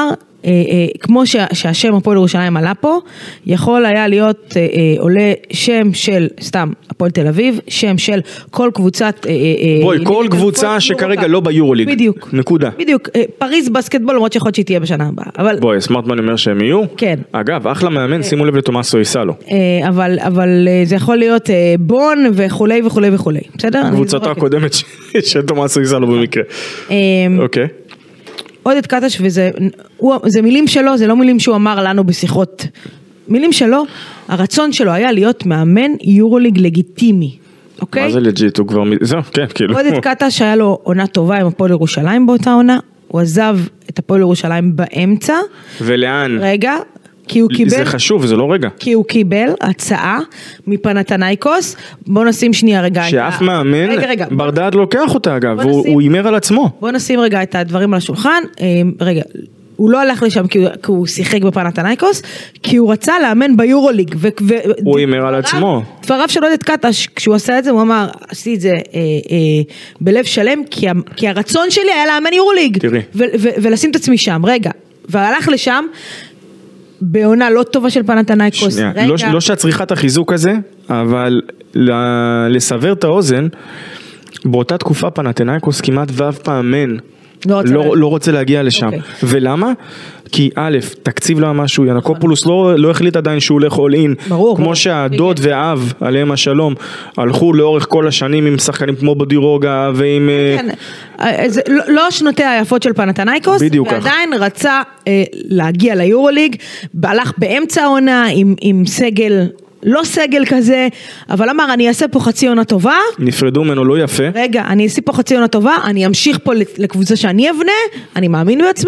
כמו שהשם הפועל ירושלים עלה פה, יכול היה להיות עולה שם של, סתם, הפועל תל אביב, שם של כל קבוצת... בואי, כל קבוצה שכרגע לא ביורוליג. בדיוק. נקודה. בדיוק. פריז בסקטבול, למרות שיכול להיות שהיא תהיה בשנה הבאה. בואי, סמארטמן אומר שהם יהיו. כן. אגב, אחלה מאמן, שימו לב לתומאסו איסלו. אבל זה יכול להיות בון וכולי וכולי וכולי. בסדר? קבוצתה הקודמת של תומאסו איסלו במקרה. אוקיי. עודד קטש, וזה מילים שלו, זה לא מילים שהוא אמר לנו בשיחות. מילים שלו, הרצון שלו היה להיות מאמן יורוליג לגיטימי. אוקיי? מה זה לג'יט? הוא כבר... זהו, כן, כאילו. עודד קטש היה לו עונה טובה עם הפועל ירושלים באותה עונה, הוא עזב את הפועל ירושלים באמצע. ולאן? רגע. כי הוא קיבל, זה חשוב, זה לא רגע. כי הוא קיבל הצעה מפנתנייקוס, בוא נשים שנייה רגע. שאף מאמן, ברדד לוקח אותה אגב, הוא יימר על עצמו. בוא נשים רגע את הדברים על השולחן, רגע, הוא לא הלך לשם כי הוא שיחק בפנתנייקוס, כי הוא רצה לאמן ביורוליג. הוא יימר על עצמו. דבריו של עודד קטש, כשהוא עשה את זה, הוא אמר, עשיתי את זה בלב שלם, כי הרצון שלי היה לאמן יורוליג. תראי. ולשים את עצמי שם, רגע. והלך לשם, בעונה לא טובה של פנתנייקוס. לא שהצריכת החיזוק הזה, אבל לסבר את האוזן, באותה תקופה פנתנייקוס כמעט ואף פעמן לא רוצה להגיע לשם. ולמה? כי א', תקציב לא משהו, ינקופולוס לא החליט עדיין שהוא הולך all in, כמו שהדוד והאב, עליהם השלום, הלכו לאורך כל השנים עם שחקנים כמו בדירוגה ועם... לא שנותיה היפות של פנתנייקוס, ועדיין רצה להגיע ליורוליג, הלך באמצע העונה עם סגל... לא סגל כזה, אבל אמר, אני אעשה פה חצי עונה טובה. נפרדו ממנו לא יפה. רגע, אני אעשה פה חצי עונה טובה, אני אמשיך פה לקבוצה שאני אבנה, אני מאמין בעצמי.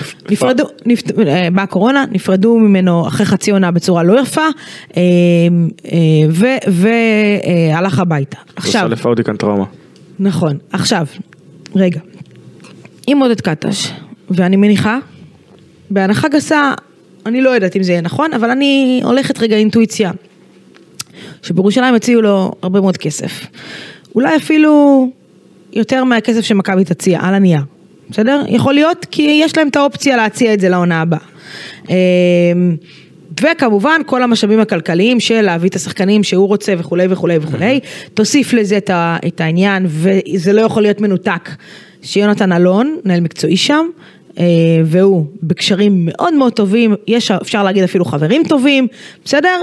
באה הקורונה, נפרדו ממנו אחרי חצי עונה בצורה לא יפה, והלך הביתה. עכשיו. עושה לפאודי כאן טראומה. נכון, עכשיו, רגע. עם עודד קטש, ואני מניחה, בהנחה גסה, אני לא יודעת אם זה יהיה נכון, אבל אני הולכת רגע אינטואיציה. שבירושלים הציעו לו הרבה מאוד כסף. אולי אפילו יותר מהכסף שמכבי תציע, על הנייר. בסדר? יכול להיות, כי יש להם את האופציה להציע את זה לעונה הבאה. וכמובן, כל המשאבים הכלכליים של להביא את השחקנים שהוא רוצה וכולי וכולי וכולי. תוסיף לזה את העניין, וזה לא יכול להיות מנותק. שיונתן אלון, מנהל מקצועי שם, והוא בקשרים מאוד מאוד טובים, אפשר להגיד אפילו חברים טובים, בסדר?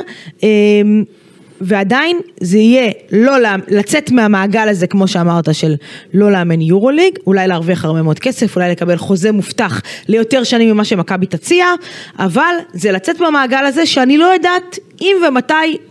ועדיין זה יהיה לא לצאת מהמעגל הזה, כמו שאמרת, של לא לאמן יורוליג, אולי להרוויח הרבה מאוד כסף, אולי לקבל חוזה מובטח ליותר שנים ממה שמכבי תציע, אבל זה לצאת מהמעגל הזה שאני לא יודעת אם ומתי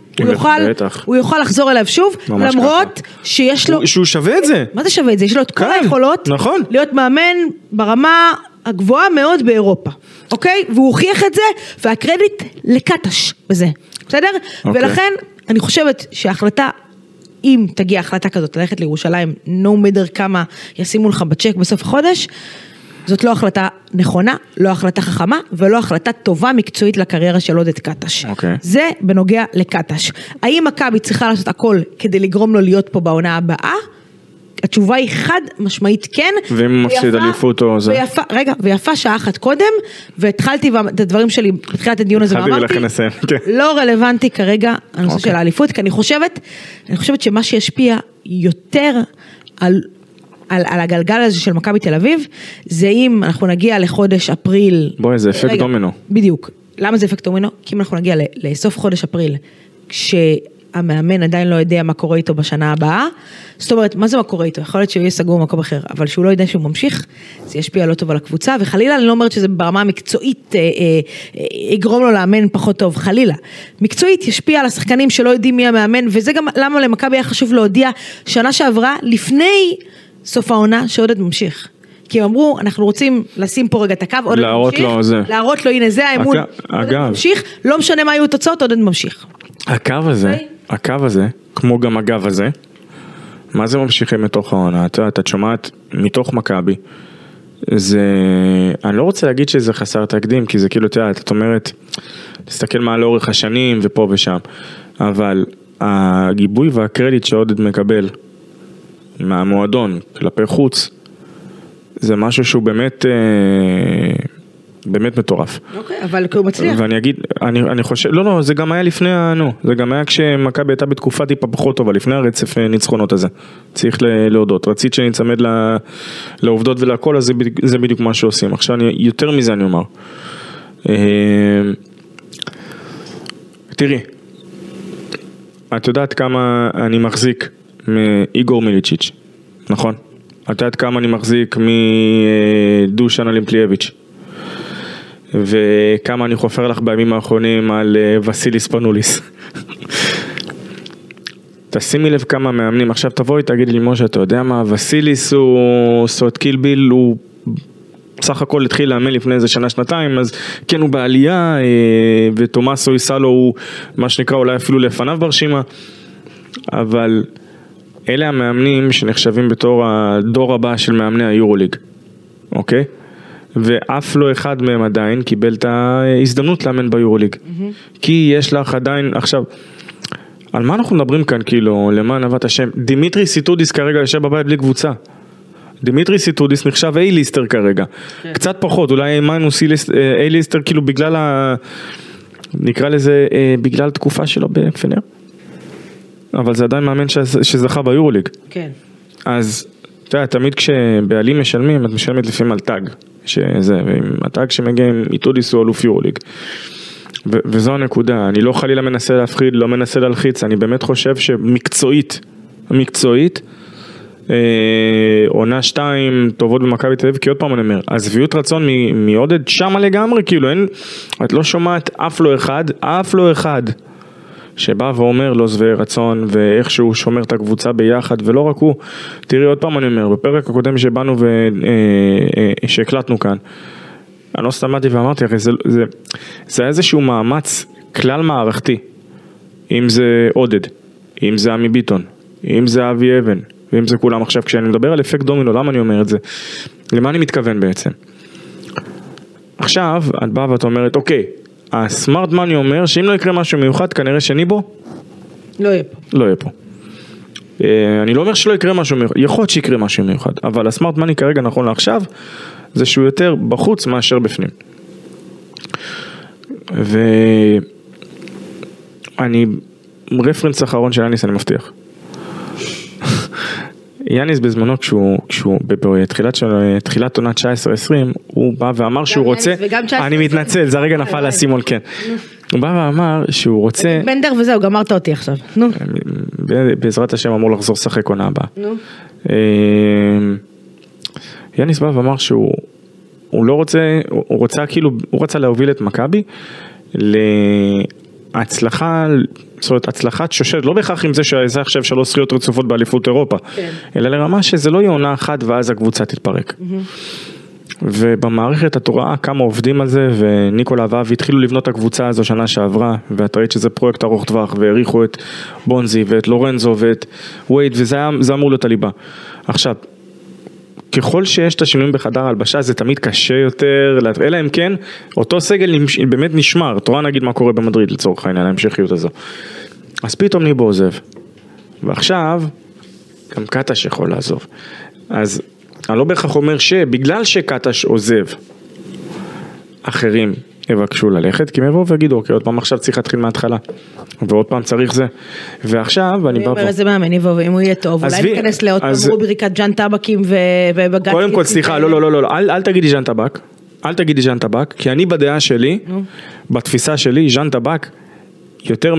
הוא יוכל לחזור אליו שוב, למרות שיש לו... שהוא שווה את זה. מה זה שווה את זה? יש לו את כל היכולות להיות מאמן ברמה הגבוהה מאוד באירופה, אוקיי? והוא הוכיח את זה, והקרדיט לקטש בזה, בסדר? ולכן אני חושבת שההחלטה, אם תגיע החלטה כזאת, ללכת לירושלים, no matter כמה ישימו לך בצ'ק בסוף החודש, זאת לא החלטה נכונה, לא החלטה חכמה, ולא החלטה טובה מקצועית לקריירה של עודד קטש. זה בנוגע לקטש. האם מכבי צריכה לעשות הכל כדי לגרום לו להיות פה בעונה הבאה? התשובה היא חד משמעית כן. ואם מפסיד אליפות או זה. ויפה שעה אחת קודם, והתחלתי את הדברים שלי בתחילת הדיון הזה, ואמרתי, לא רלוונטי כרגע הנושא של האליפות, כי אני חושבת שמה שישפיע יותר על הגלגל הזה של מכבי תל אביב, זה אם אנחנו נגיע לחודש אפריל. בואי, זה אפקט דומינו. בדיוק. למה זה אפקט דומינו? כי אם אנחנו נגיע לסוף חודש אפריל, המאמן עדיין לא יודע מה קורה איתו בשנה הבאה, זאת אומרת, מה זה מה קורה איתו? יכול להיות שהוא יהיה סגור במקום אחר, אבל שהוא לא יודע שהוא ממשיך, זה ישפיע לא טוב על הקבוצה, וחלילה אני לא אומרת שזה ברמה המקצועית, יגרום לו לאמן פחות טוב, חלילה. מקצועית ישפיע על השחקנים שלא יודעים מי המאמן, וזה גם למה למכבי היה חשוב להודיע שנה שעברה, לפני סוף העונה, שעודד ממשיך. כי הם אמרו, אנחנו רוצים לשים פה רגע את הקו, עודד ממשיך, להראות לו, הנה זה האמון, עודד ממשיך, לא משנה מה היו התוצאות, עודד ממשיך. הקו הזה, כמו גם הגב הזה, מה זה ממשיכים מתוך העונה? את שומעת מתוך מכבי, זה, אני לא רוצה להגיד שזה חסר תקדים, כי זה כאילו, את אומרת, תסתכל מה לאורך השנים ופה ושם, אבל הגיבוי והקרדיט שעודד מקבל מהמועדון כלפי חוץ, זה משהו שהוא באמת באמת מטורף. אוקיי, אבל הוא מצליח. ואני אגיד, אני חושב, לא, זה גם היה לפני, זה גם היה כשמכבי הייתה בתקופה טיפה פחות טובה, לפני הרצף ניצחונות הזה. צריך להודות. רצית שנצמד לעובדות ולהכל, אז זה בדיוק מה שעושים. עכשיו, יותר מזה אני אומר. תראי, את יודעת כמה אני מחזיק מאיגור מיליצ'יץ', נכון? את יודעת כמה אני מחזיק מדושן אולימפליאביץ', וכמה אני חופר לך בימים האחרונים על וסיליס פנוליס. תשימי לב כמה מאמנים, עכשיו תבואי תגידי לי משה, אתה יודע מה, וסיליס הוא סוד קילביל, הוא סך הכל התחיל לאמן לפני איזה שנה-שנתיים, אז כן הוא בעלייה, ותומאסו איסלו הוא מה שנקרא אולי אפילו לפניו ברשימה, אבל אלה המאמנים שנחשבים בתור הדור הבא של מאמני היורוליג, אוקיי? ואף לא אחד מהם עדיין קיבל את ההזדמנות לאמן ביורוליג, כי יש לך עדיין, עכשיו, על מה אנחנו מדברים כאן כאילו, למען אהבת השם, דימיטרי סיטודיס כרגע יושב בבית בלי קבוצה, דימיטרי סיטודיס נחשב איי-ליסטר כרגע, קצת פחות, אולי מינוס איי-ליסטר כאילו בגלל נקרא לזה, בגלל תקופה שלו בפנר, אבל זה עדיין מאמן שזכה ביורוליג. כן. אז אתה יודע, תמיד כשבעלים משלמים, את משלמת לפעמים על טאג, שזה, הטאג שמגיע עם איטודיס הוא אלוף יורוליג. וזו הנקודה, אני לא חלילה מנסה להפחיד, לא מנסה להלחיץ, אני באמת חושב שמקצועית, עונה 2 טובות במכבי תל אביב, כי עוד פעם אני אומר, הסביעות רצון מעודד שמה לגמרי, כאילו אין, את לא שומעת אף לא אחד, שבא ואומר לו שבע רצון, ואיכשהו שומר את הקבוצה ביחד, ולא רק הוא, תראי עוד פעם אני אומר, בפרק הקודם שבאנו ושהקלטנו כאן, אני לא סתמתי ואמרתי, אחרי זה איזשהו מאמץ כלל מערכתי, אם זה עודד, אם זה עמי ביטון, אם זה אבי אבן, ואם זה כולם עכשיו, כשאני מדבר על אפקט דומינו, למה אני אומר את זה? למה אני מתכוון בעצם? עכשיו, את באה ואת אומרת, אוקיי, הסמארט מאני אומר שאם לא יקרה משהו מיוחד, כנראה שניבו לא יהיה פה. אני לא אומר שלא יקרה משהו מיוחד, יכול להיות שיקרה משהו מיוחד, אבל הסמארט מאני כרגע נכון לעכשיו, זה שהוא יותר בחוץ מאשר בפנים. ואני, רפרנס אחרון של יאניס, אני מבטיח. יאניס בזמנו, כשהוא בתחילת עונה 19-20, הוא בא ואמר שהוא רוצה, אני מתנצל, זה הרגע נפל להסימול, כן. הוא בא ואמר שהוא רוצה, בנדר וזהו, גמרת אותי עכשיו, נו. בעזרת השם אמור לחזור שחק עונה הבאה. נו. יאניס בא ואמר שהוא לא רוצה, הוא רצה להוביל את מכבי להצלחה, זאת אומרת, הצלחת שושלת, לא בהכרח עם זה שזה עכשיו 3 זכיות רצופות באליפות אירופה, אלא לרמה שזה לא יהיה עונה אחת ואז הקבוצה תתפרק. ובמערכת התורה כמה עובדים על זה, וניקולה ואבי התחילו לבנות את הקבוצה הזו שנה שעברה, ואת ראית שזה פרויקט ארוך טווח, והעריכו את בונזי ואת לורנזו ואת ווייד, וזה אמור להיות הליבה. עכשיו, ככל שיש את השינויים בחדר ההלבשה, זה תמיד קשה יותר, אלא אם כן, אותו סגל באמת נשמר, תורה נגיד מה קורה במדריד לצורך העניין, ההמשכיות הזו. אז פתאום ניבו עוזב. ועכשיו, גם קטש יכול לעזוב. אז אני לא בהכרח אומר שבגלל שקטש עוזב, אחרים יבקשו ללכת, כי הם יבואו ויגידו, אוקיי, עוד פעם עכשיו צריך להתחיל מההתחלה, ועוד פעם צריך זה, ועכשיו אני בא פה. אני אומר, איזה מאמן יבוא, ואם הוא יהיה טוב, אולי ניכנס לעוד פעם רובריקת ג'אן טבקים ובגץ. קודם כל, סליחה, לא, אל תגידי ג'אן טבק, ג'אן טבק, כי אני בדעה שלי, בתפיסה שלי, ג'אן טבק יותר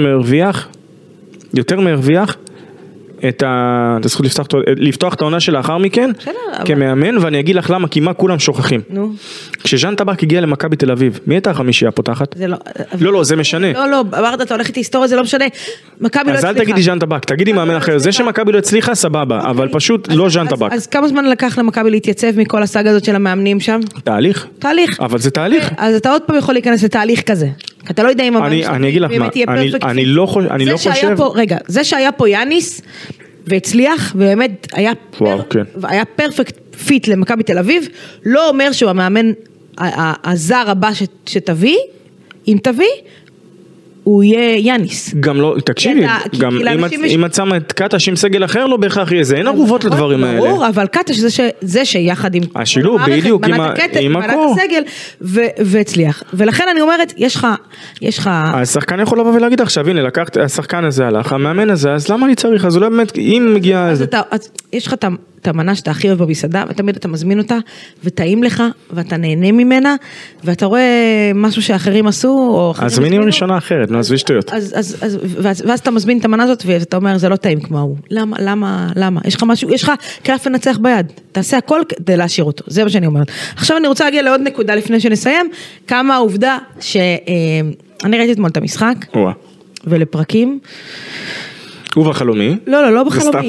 מרוויח אתה צריך לפתוח את העונה שלאחר מכן, כמאמן, ואני אגיד לך למה, כי מה כולם שוכחים. כשז'אן טבק הגיע למכבי תל אביב, מי הייתה החמישייה פותחת? לא, זה משנה. לא, אמרת, אתה הולך איתי היסטוריה, זה לא משנה. אז אל תגידי ז'אן טבק, תגידי מאמן אחר. זה שמכבי לא הצליחה, סבבה, אבל פשוט לא ז'אן טבק. אז כמה זמן לקח למכבי להתייצב מכל הסאגה הזאת של המאמנים שם? תהליך. אבל זה תהליך. אז אתה עוד פעם יכול להיכנס לתהליך כזה. אתה לא יודע אם אני אגיד לך מה, אני לא חושב. רגע, זה שהיה פה יאניס והצליח, ובאמת היה פרפקט פיט למכבי תל אביב, לא אומר שהוא המאמן הזר הבא שתביא, אם תביא, הוא יהיה יאניס. גם לא, תקשיבי, גם אם את שמה את קטש עם סגל אחר, לא בהכרח יהיה זה, אין ערובות לדברים האלה. ברור, אבל קטש זה שיחד עם... השילוב, בדיוק, עם הקור. והצליח. ולכן אני אומרת, יש לך... השחקן יכול לבוא ולהגיד עכשיו, הנה, לקחת, השחקן הזה הלך, המאמן הזה, אז למה אני צריך? אז אולי באמת, אם מגיע... אז יש לך את המנה שאתה הכי אוהב במסעדה, ותמיד אתה מזמין אותה, וטעים לך, ואתה נהנה ממנה, ואתה רואה משהו שאחרים עשו, או... אז מינים ראשונה אחרת, נעזבי שטויות. ואז אתה מזמין את המנה הזאת, ואתה אומר, זה לא טעים כמו הוא. למה? יש לך משהו, יש לך קרף לנצח ביד. תעשה הכל כדי להשאיר אותו. זה מה שאני אומרת. עכשיו אני רוצה להגיע לעוד נקודה לפני שנסיים, כמה העובדה אני ראיתי אתמול את המשחק, ולפרקים. ובחלומי? לא בחלומי.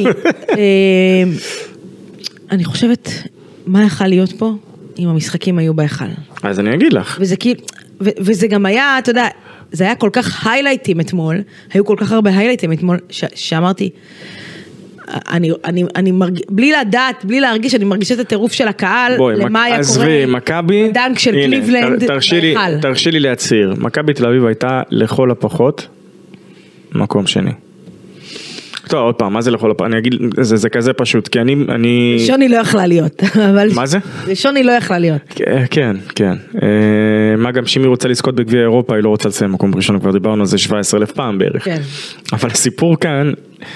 אני חושבת, מה יכל להיות פה, אם המשחקים היו בהיכל. אז אני אגיד לך. וזה גם היה, אתה יודע, זה היה כל כך היילייטים אתמול, היו כל כך הרבה היילייטים אתמול, שאמרתי, אני בלי לדעת, בלי להרגיש, אני מרגישה את הטירוף של הקהל, למה היה קורה. עזבי, מכבי, דנק של קליבלנד, תרשי לי להצהיר, מכבי תל אביב הייתה לכל הפחות מקום שני. טוב, עוד פעם, מה זה לכל הפעם? אני אגיד, זה כזה פשוט, כי אני... שוני לא יכלה להיות. מה זה? שוני לא יכלה להיות. כן. מה גם שימי רוצה לזכות בגביע אירופה, היא לא רוצה לסיים מקום ראשון, כבר דיברנו על זה 17,000 פעם בערך. כן. אבל הסיפור כאן,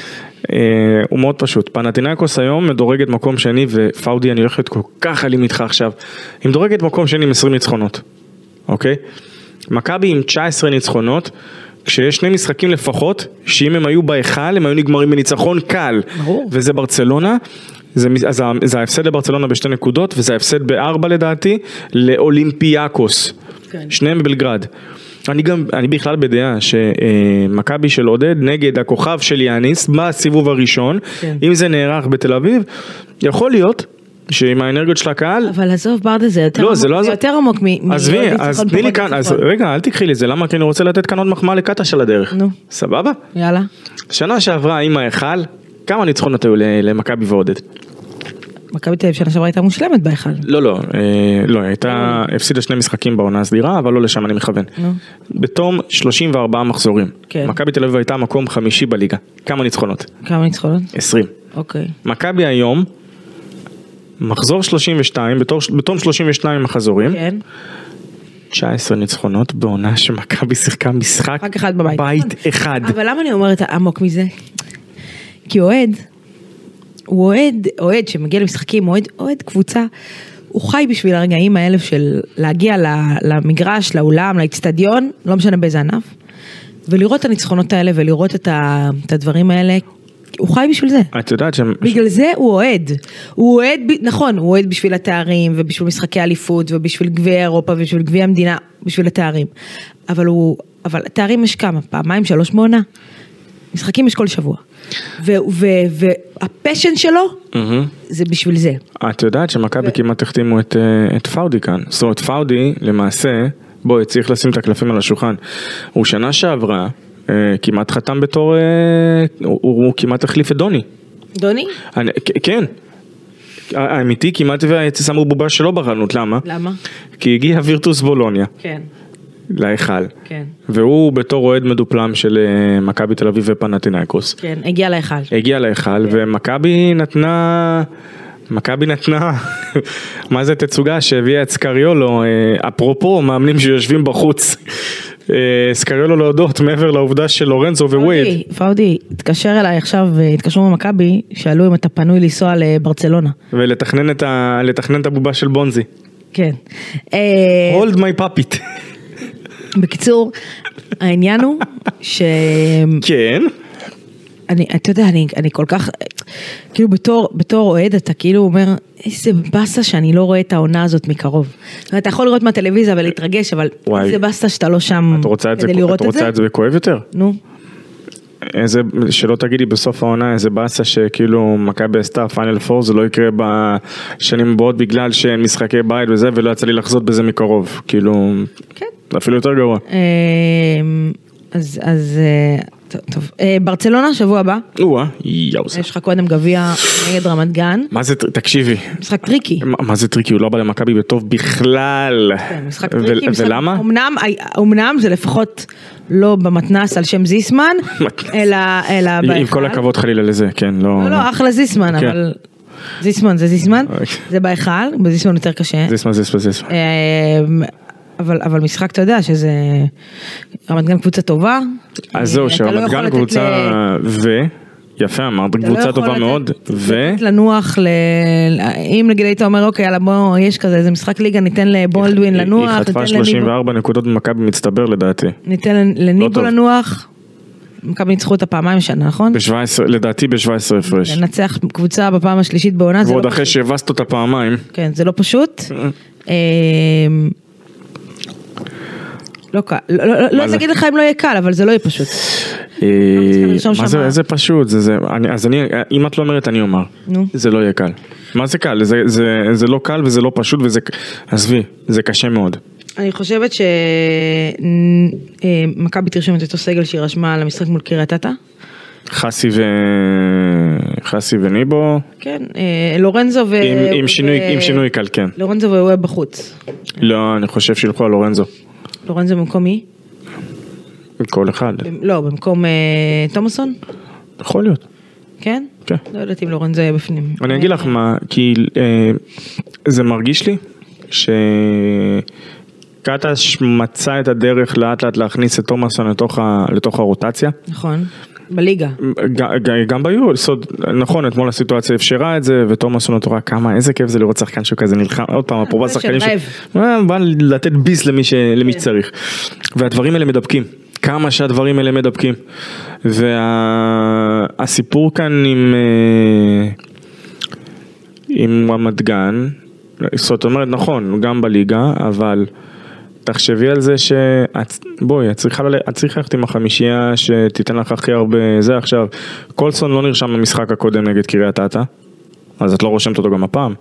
הוא מאוד פשוט. פנתינאיקוס היום מדורגת מקום שני, ופאודי, אני הולך להיות כל כך אלים איתך עכשיו, היא מדורגת מקום שני עם 20 ניצחונות. אוקיי? מכבי עם 19 ניצחונות, כשיש שני משחקים לפחות, שאם הם היו בהיכל, הם היו נגמרים בניצחון קל. ברור. וזה ברצלונה, זה ההפסד לברצלונה בשתי נקודות, וזה ההפסד ב4 לדעתי, לאולימפיאקוס. כן. שניהם בבלגרד. אני בכלל בדעה שמכבי של עודד נגד הכוכב של יאניס בסיבוב הראשון, כן. אם זה נערך בתל אביב, יכול להיות שעם האנרגיות של הקהל... אבל עזוב ברדה, זה יותר עמוק עזבי, אז תני לי כאן, אז רגע, אל תקחי לי זה, למה? כי אני רוצה לתת כאן עוד מחמאה לקטע של הדרך. נו. סבבה? יאללה. שנה שעברה עם ההיכל, כמה ניצחונות היו למכבי ועודד? מכבי תל אביב שנה שעברה הייתה מושלמת בהיכל. לא, הייתה, הפסידה 2 משחקים בעונה הסדירה, אבל לא לשם אני מכוון. בתום 34 מחזורים. מכבי תל אביב הייתה מקום 5 בליגה. כמה ניצחונות? 20. אוקיי. מכבי היום, מחזור 32, בתום 32 מחזורים. כן. 19 ניצחונות בעונה שמכבי שיחקה משחק רק אחד בבית. בית אחד. אבל למה אני אומרת עמוק מזה? כי הוא אוהד שמגיע למשחקים, אוהד קבוצה, הוא חי בשביל הרגעים האלה של להגיע למגרש, לאולם, לאצטדיון, לא משנה באיזה ענף, ולראות את הניצחונות האלה ולראות את הדברים האלה, הוא חי בשביל זה. את יודעת בגלל זה הוא אוהד, נכון, הוא אוהד בשביל התארים, ובשביל משחקי אליפות, ובשביל גביע אירופה, ובשביל גביע המדינה, בשביל התארים. אבל התארים יש כמה, פעמיים, 3 בעונה. משחקים יש כל שבוע. והפשן שלו, זה בשביל זה. את יודעת שמכבי כמעט החתימו את פאודי כאן. זאת אומרת, פאודי, למעשה, בואי, צריך לשים את הקלפים על השולחן. הוא שנה שעברה, כמעט חתם בתור, הוא כמעט החליף את דוני. דוני? כן. האמיתי, כמעט שמו בובה שלא בחנות. למה? כי הגיע וירטוס בולוניה. כן. להיכל. כן. והוא בתור אוהד מדופלם של מכבי תל אביב ופנתינאיקוס. כן, הגיע להיכל. ומכבי נתנה, מה זה תצוגה שהביאה את סקריולו, אפרופו מאמנים שיושבים בחוץ, סקריולו להודות מעבר לעובדה של לורנזו ווייד. פאודי, התקשר אליי עכשיו, התקשרו ממכבי, שאלו אם אתה פנוי לנסוע לברצלונה. ולתכנן את הבובה של בונזי. כן. Hold my puppet. בקיצור, העניין הוא כן. אתה יודע, אני כל כך, כאילו בתור אוהד, אתה כאילו אומר, איזה בסה שאני לא רואה את העונה הזאת מקרוב. אתה יכול לראות מהטלוויזיה ולהתרגש, אבל איזה בסה שאתה לא שם כדי לראות את זה. את רוצה את זה בכואב יותר? נו. איזה, שלא תגידי בסוף העונה, איזה בסה שכאילו מכבי עשתה פיינל פור, זה לא יקרה בשנים הבאות בגלל שאין משחקי בית וזה, ולא יצא לי לחזות בזה מקרוב. כאילו, כן. אפילו יותר גרוע. טוב. ברצלונה, שבוע הבא. יאוזה. יש לך קודם גביע נגד רמת גן. מה זה, תקשיבי. משחק טריקי. מה זה טריקי? הוא לא בא למכבי בטוב בכלל. כן, משחק טריקי. ולמה? אמנם זה לפחות לא במתנס על שם זיסמן, אלא בהיכל. עם כל הכבוד חלילה לזה, כן. לא, אחלה זיסמן, אבל... זיסמן, זה בהיכל, בזיסמן יותר קשה. זיסמן. אבל משחק, אתה יודע, שזה רמת גן קבוצה טובה. אז זהו, שרמת גן קבוצה יפה, אמרת, קבוצה טובה מאוד, לנוח, אם נגיד היית אומר, אוקיי, יאללה בוא, יש כזה, זה משחק ליגה, ניתן לבולדווין לנוח. היא חטפה 34 נקודות במכבי מצטבר לדעתי. ניתן לניבו לנוח. מכבי ניצחו את הפעמיים שנה, נכון? לדעתי ב-17 הפרש. לנצח קבוצה בפעם השלישית בעונה. ועוד אחרי שהבסת אותה פעמיים. כן, זה לא פשוט. לא קל. לא נגיד לך אם לא יהיה קל, אבל זה לא יהיה פשוט. מה זה, איזה פשוט? אז אם את לא אומרת, אני אומר. זה לא יהיה קל. מה זה קל? זה לא קל וזה לא פשוט וזה, עזבי, זה קשה מאוד. אני חושבת שמכבי תרשום את אותו סגל שהיא רשמה על המשחק מול קריית אתא. חסי וניבו. כן, לורנזו ו... עם שינוי קל, כן. לורנזו והוא בחוץ. לא, אני חושב שילכו על לורנזו. לורנזו במקום מי? כל אחד. לא, במקום תומאסון? יכול להיות. כן? כן. לא יודעת אם לורנזו יהיה בפנים. אני אגיד לך מה, כי זה מרגיש לי קטש מצא את הדרך לאט לאט להכניס את תומאסון לתוך הרוטציה. נכון. בליגה. גם ביורו, נכון, אתמול הסיטואציה אפשרה את זה, ותומאסון אותו רק כמה, איזה כיף זה לראות שחקן שהוא כזה נלחם, עוד פעם, אפרופו שחקנים בא לתת ביס למי שצריך, והדברים האלה מדבקים, כמה שהדברים האלה מדבקים, והסיפור כאן עם רמת גן, זאת אומרת, נכון, גם בליגה, אבל תחשבי על זה בואי, את צריכה ללכת עם החמישייה שתיתן לך הכי הרבה זה עכשיו. קולסון לא נרשם במשחק הקודם נגד קריית אתא, אז את לא רושמת אותו גם הפעם.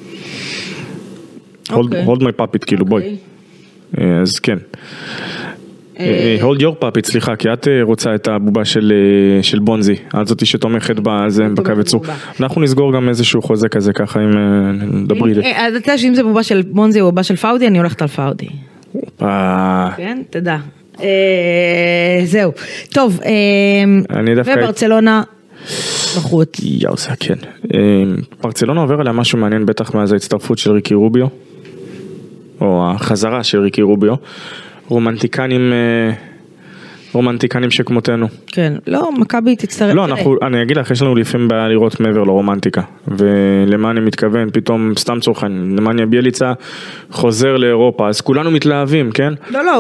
hold my puppet, כאילו בואי. אז כן. hold your puppet, סליחה, כי את רוצה את הבובה של בונזי, את זאתי שתומכת בזה, בקבצו. אנחנו נסגור גם איזשהו חוזה כזה ככה, אם דברי לי. אז אתה שאם זה בובה של בונזי או בובה של פאודי, אני הולכת על פאודי. כן, תדע. זהו. טוב, וברצלונה בחוץ. יאוסה, כן. ברצלונה עובר עליה משהו מעניין בטח מאז ההצטרפות של ריקי רוביו, או החזרה של ריקי רוביו. רומנטיקנים שכמותנו. כן, לא, מכבי תצטרף. לא, אני אגיד לך, יש לנו לפעמים בעיה לראות מעבר לרומנטיקה, ולמה אני מתכוון, פתאום סתם צורכן, נמניה ביאליצה חוזר לאירופה, אז כולנו מתלהבים, כן?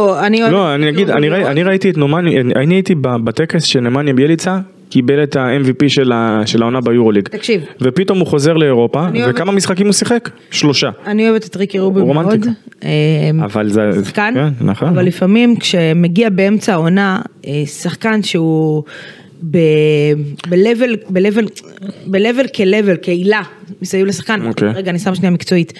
אני ראיתי את נמניה, אני הייתי בטקס של נמניה ביאליצה, קיבל את ה-MVP של העונה ביורוליג. תקשיב. ופתאום הוא חוזר לאירופה, וכמה משחקים הוא שיחק? 3. אני אוהבת את ריקי רוביו מאוד. אבל זה... שחקן, אבל לפעמים כשמגיע באמצע העונה, שחקן שהוא בלבל כלבל, כעילה, מסביב לשחקן, רגע, אני שם שנייה מקצועית,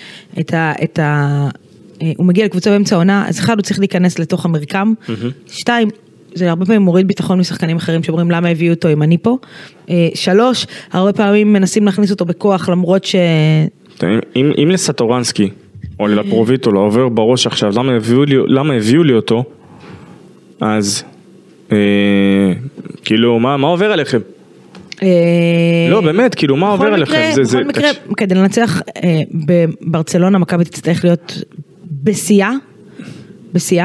הוא מגיע לקבוצה באמצע העונה, אז אחד הוא צריך להיכנס לתוך המרקם, 2, זה הרבה פעמים מוריד ביטחון משחקנים אחרים שאומרים למה הביאו אותו אם אני פה. 3, הרבה פעמים מנסים להכניס אותו בכוח למרות ש... אם לסטורנסקי או לפרוביטו לא עובר בראש עכשיו למה הביאו לי אותו, אז כאילו מה עובר עליכם? לא באמת, כאילו מה עובר עליכם? בכל מקרה, כדי לנצח בברצלונה מכבי תצטרך להיות בשיאה,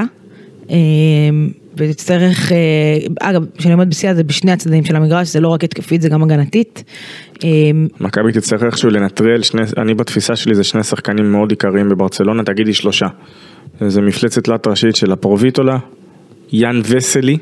ותצטרך, אגב, כשאני אומרת בשיאה זה בשני הצדדים של המגרש, זה לא רק התקפית, זה גם הגנתית. מכבי תצטרך איכשהו לנטרל, אני בתפיסה שלי זה 2 שחקנים מאוד עיקריים בברצלונה, תגידי 3. זה מפלצת תלת ראשית של הפרוביטולה, יאן וסלי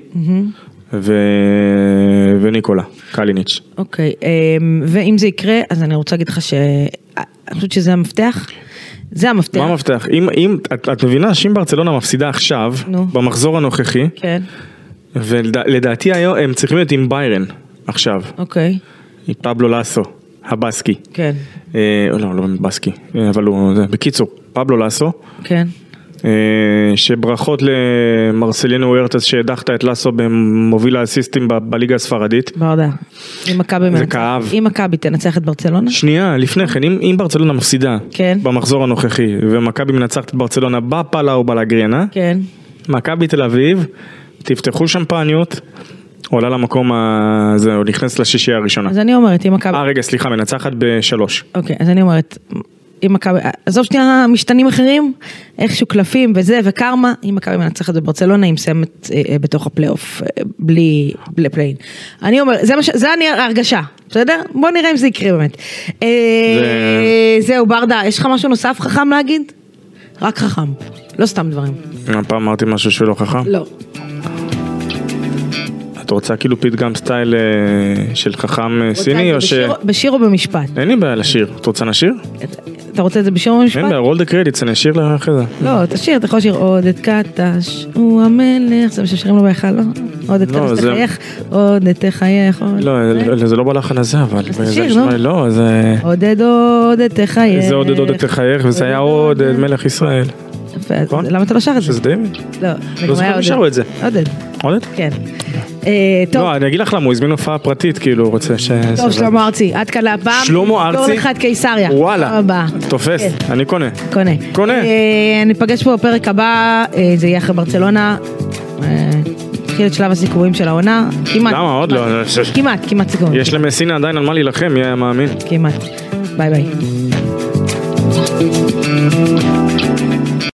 וניקולה, קליניץ'. אוקיי, ואם זה יקרה, אז אני רוצה להגיד לך אני חושבת שזה המפתח. זה המפתח. מה המפתח? אם את מבינה שאם ברצלונה מפסידה עכשיו, במחזור הנוכחי, כן. ולדעתי היום הם צריכים להיות עם ביירן עכשיו. אוקיי. עם פבלו לסו, הבסקי. כן. לא בסקי, אבל הוא, בקיצור, פבלו לסו. כן. שברכות למרסלינו ווירטס שהדחת את לסו במוביל האסיסטים בליגה הספרדית. ברדה. זה כאב. אם מכבי תנצח את ברצלונה? שנייה, לפני כן, אם ברצלונה מפסידה במחזור הנוכחי, ומכבי מנצחת את ברצלונה בפאלה או בלגרינה, מכבי תל אביב, תפתחו שמפניות, עולה למקום הזה, או נכנס לשישייה הראשונה. אז אני אומרת, אם מכבי... רגע, סליחה, מנצחת ב3. אוקיי, אז אני אומרת, אם מכבי... עזוב שנייה משתנים אחרים, איכשהו קלפים וזה וקרמה, אם מכבי מנצחת בברצלונה, היא מסיימת בתוך הפלייאוף, בלי פליין. אני אומרת, זה ההרגשה, בסדר? בוא נראה אם זה יקרה באמת. זהו, ברדה, יש לך משהו נוסף חכם להגיד? רק חכם, לא סתם דברים. הפעם אמרתי משהו שלא חכם? לא. את רוצה כאילו פתגם סטייל של חכם סיני או ש... בשיר או במשפט? אין לי בעיה לשיר. את רוצה נשיר? אתה רוצה את זה בשיר או במשפט? אין בעיה, רול דה קרדיטס, אני אשיר לך אחרי זה. לא, תשיר, אתה יכול לשיר עודד קטש, הוא המלך, זה מה ששרים לו בהיכל, לא? עודד קטש תחייך, עודד תחייך. לא, זה לא בלחן הזה, אבל... אז תשיר, לא? לא, זה... עודד תחייך. זה עודד תחייך, וזה היה עודד מלך ישראל. למה אתה לא שר את זה? שזה דיוויד. לא, לא זוכר שרו את זה. עודד. עודד? כן. טוב. לא, אני אגיד לך למה, הוא הזמין הופעה פרטית, כאילו, רוצה ש... טוב, שלמה ארצי, עד כאן להפעם. שלמה ארצי? כל אחד קיסריה. וואלה, תופס, אני קונה. קונה. ניפגש פה בפרק הבא, זה יהיה אחרי ברצלונה. נתחיל את שלב הסיכויים של העונה. כמעט. למה? עוד לא. כמעט סיכויים. יש למסינה עדיין על מה להילחם, מי היה מאמין? כמעט. ביי ביי.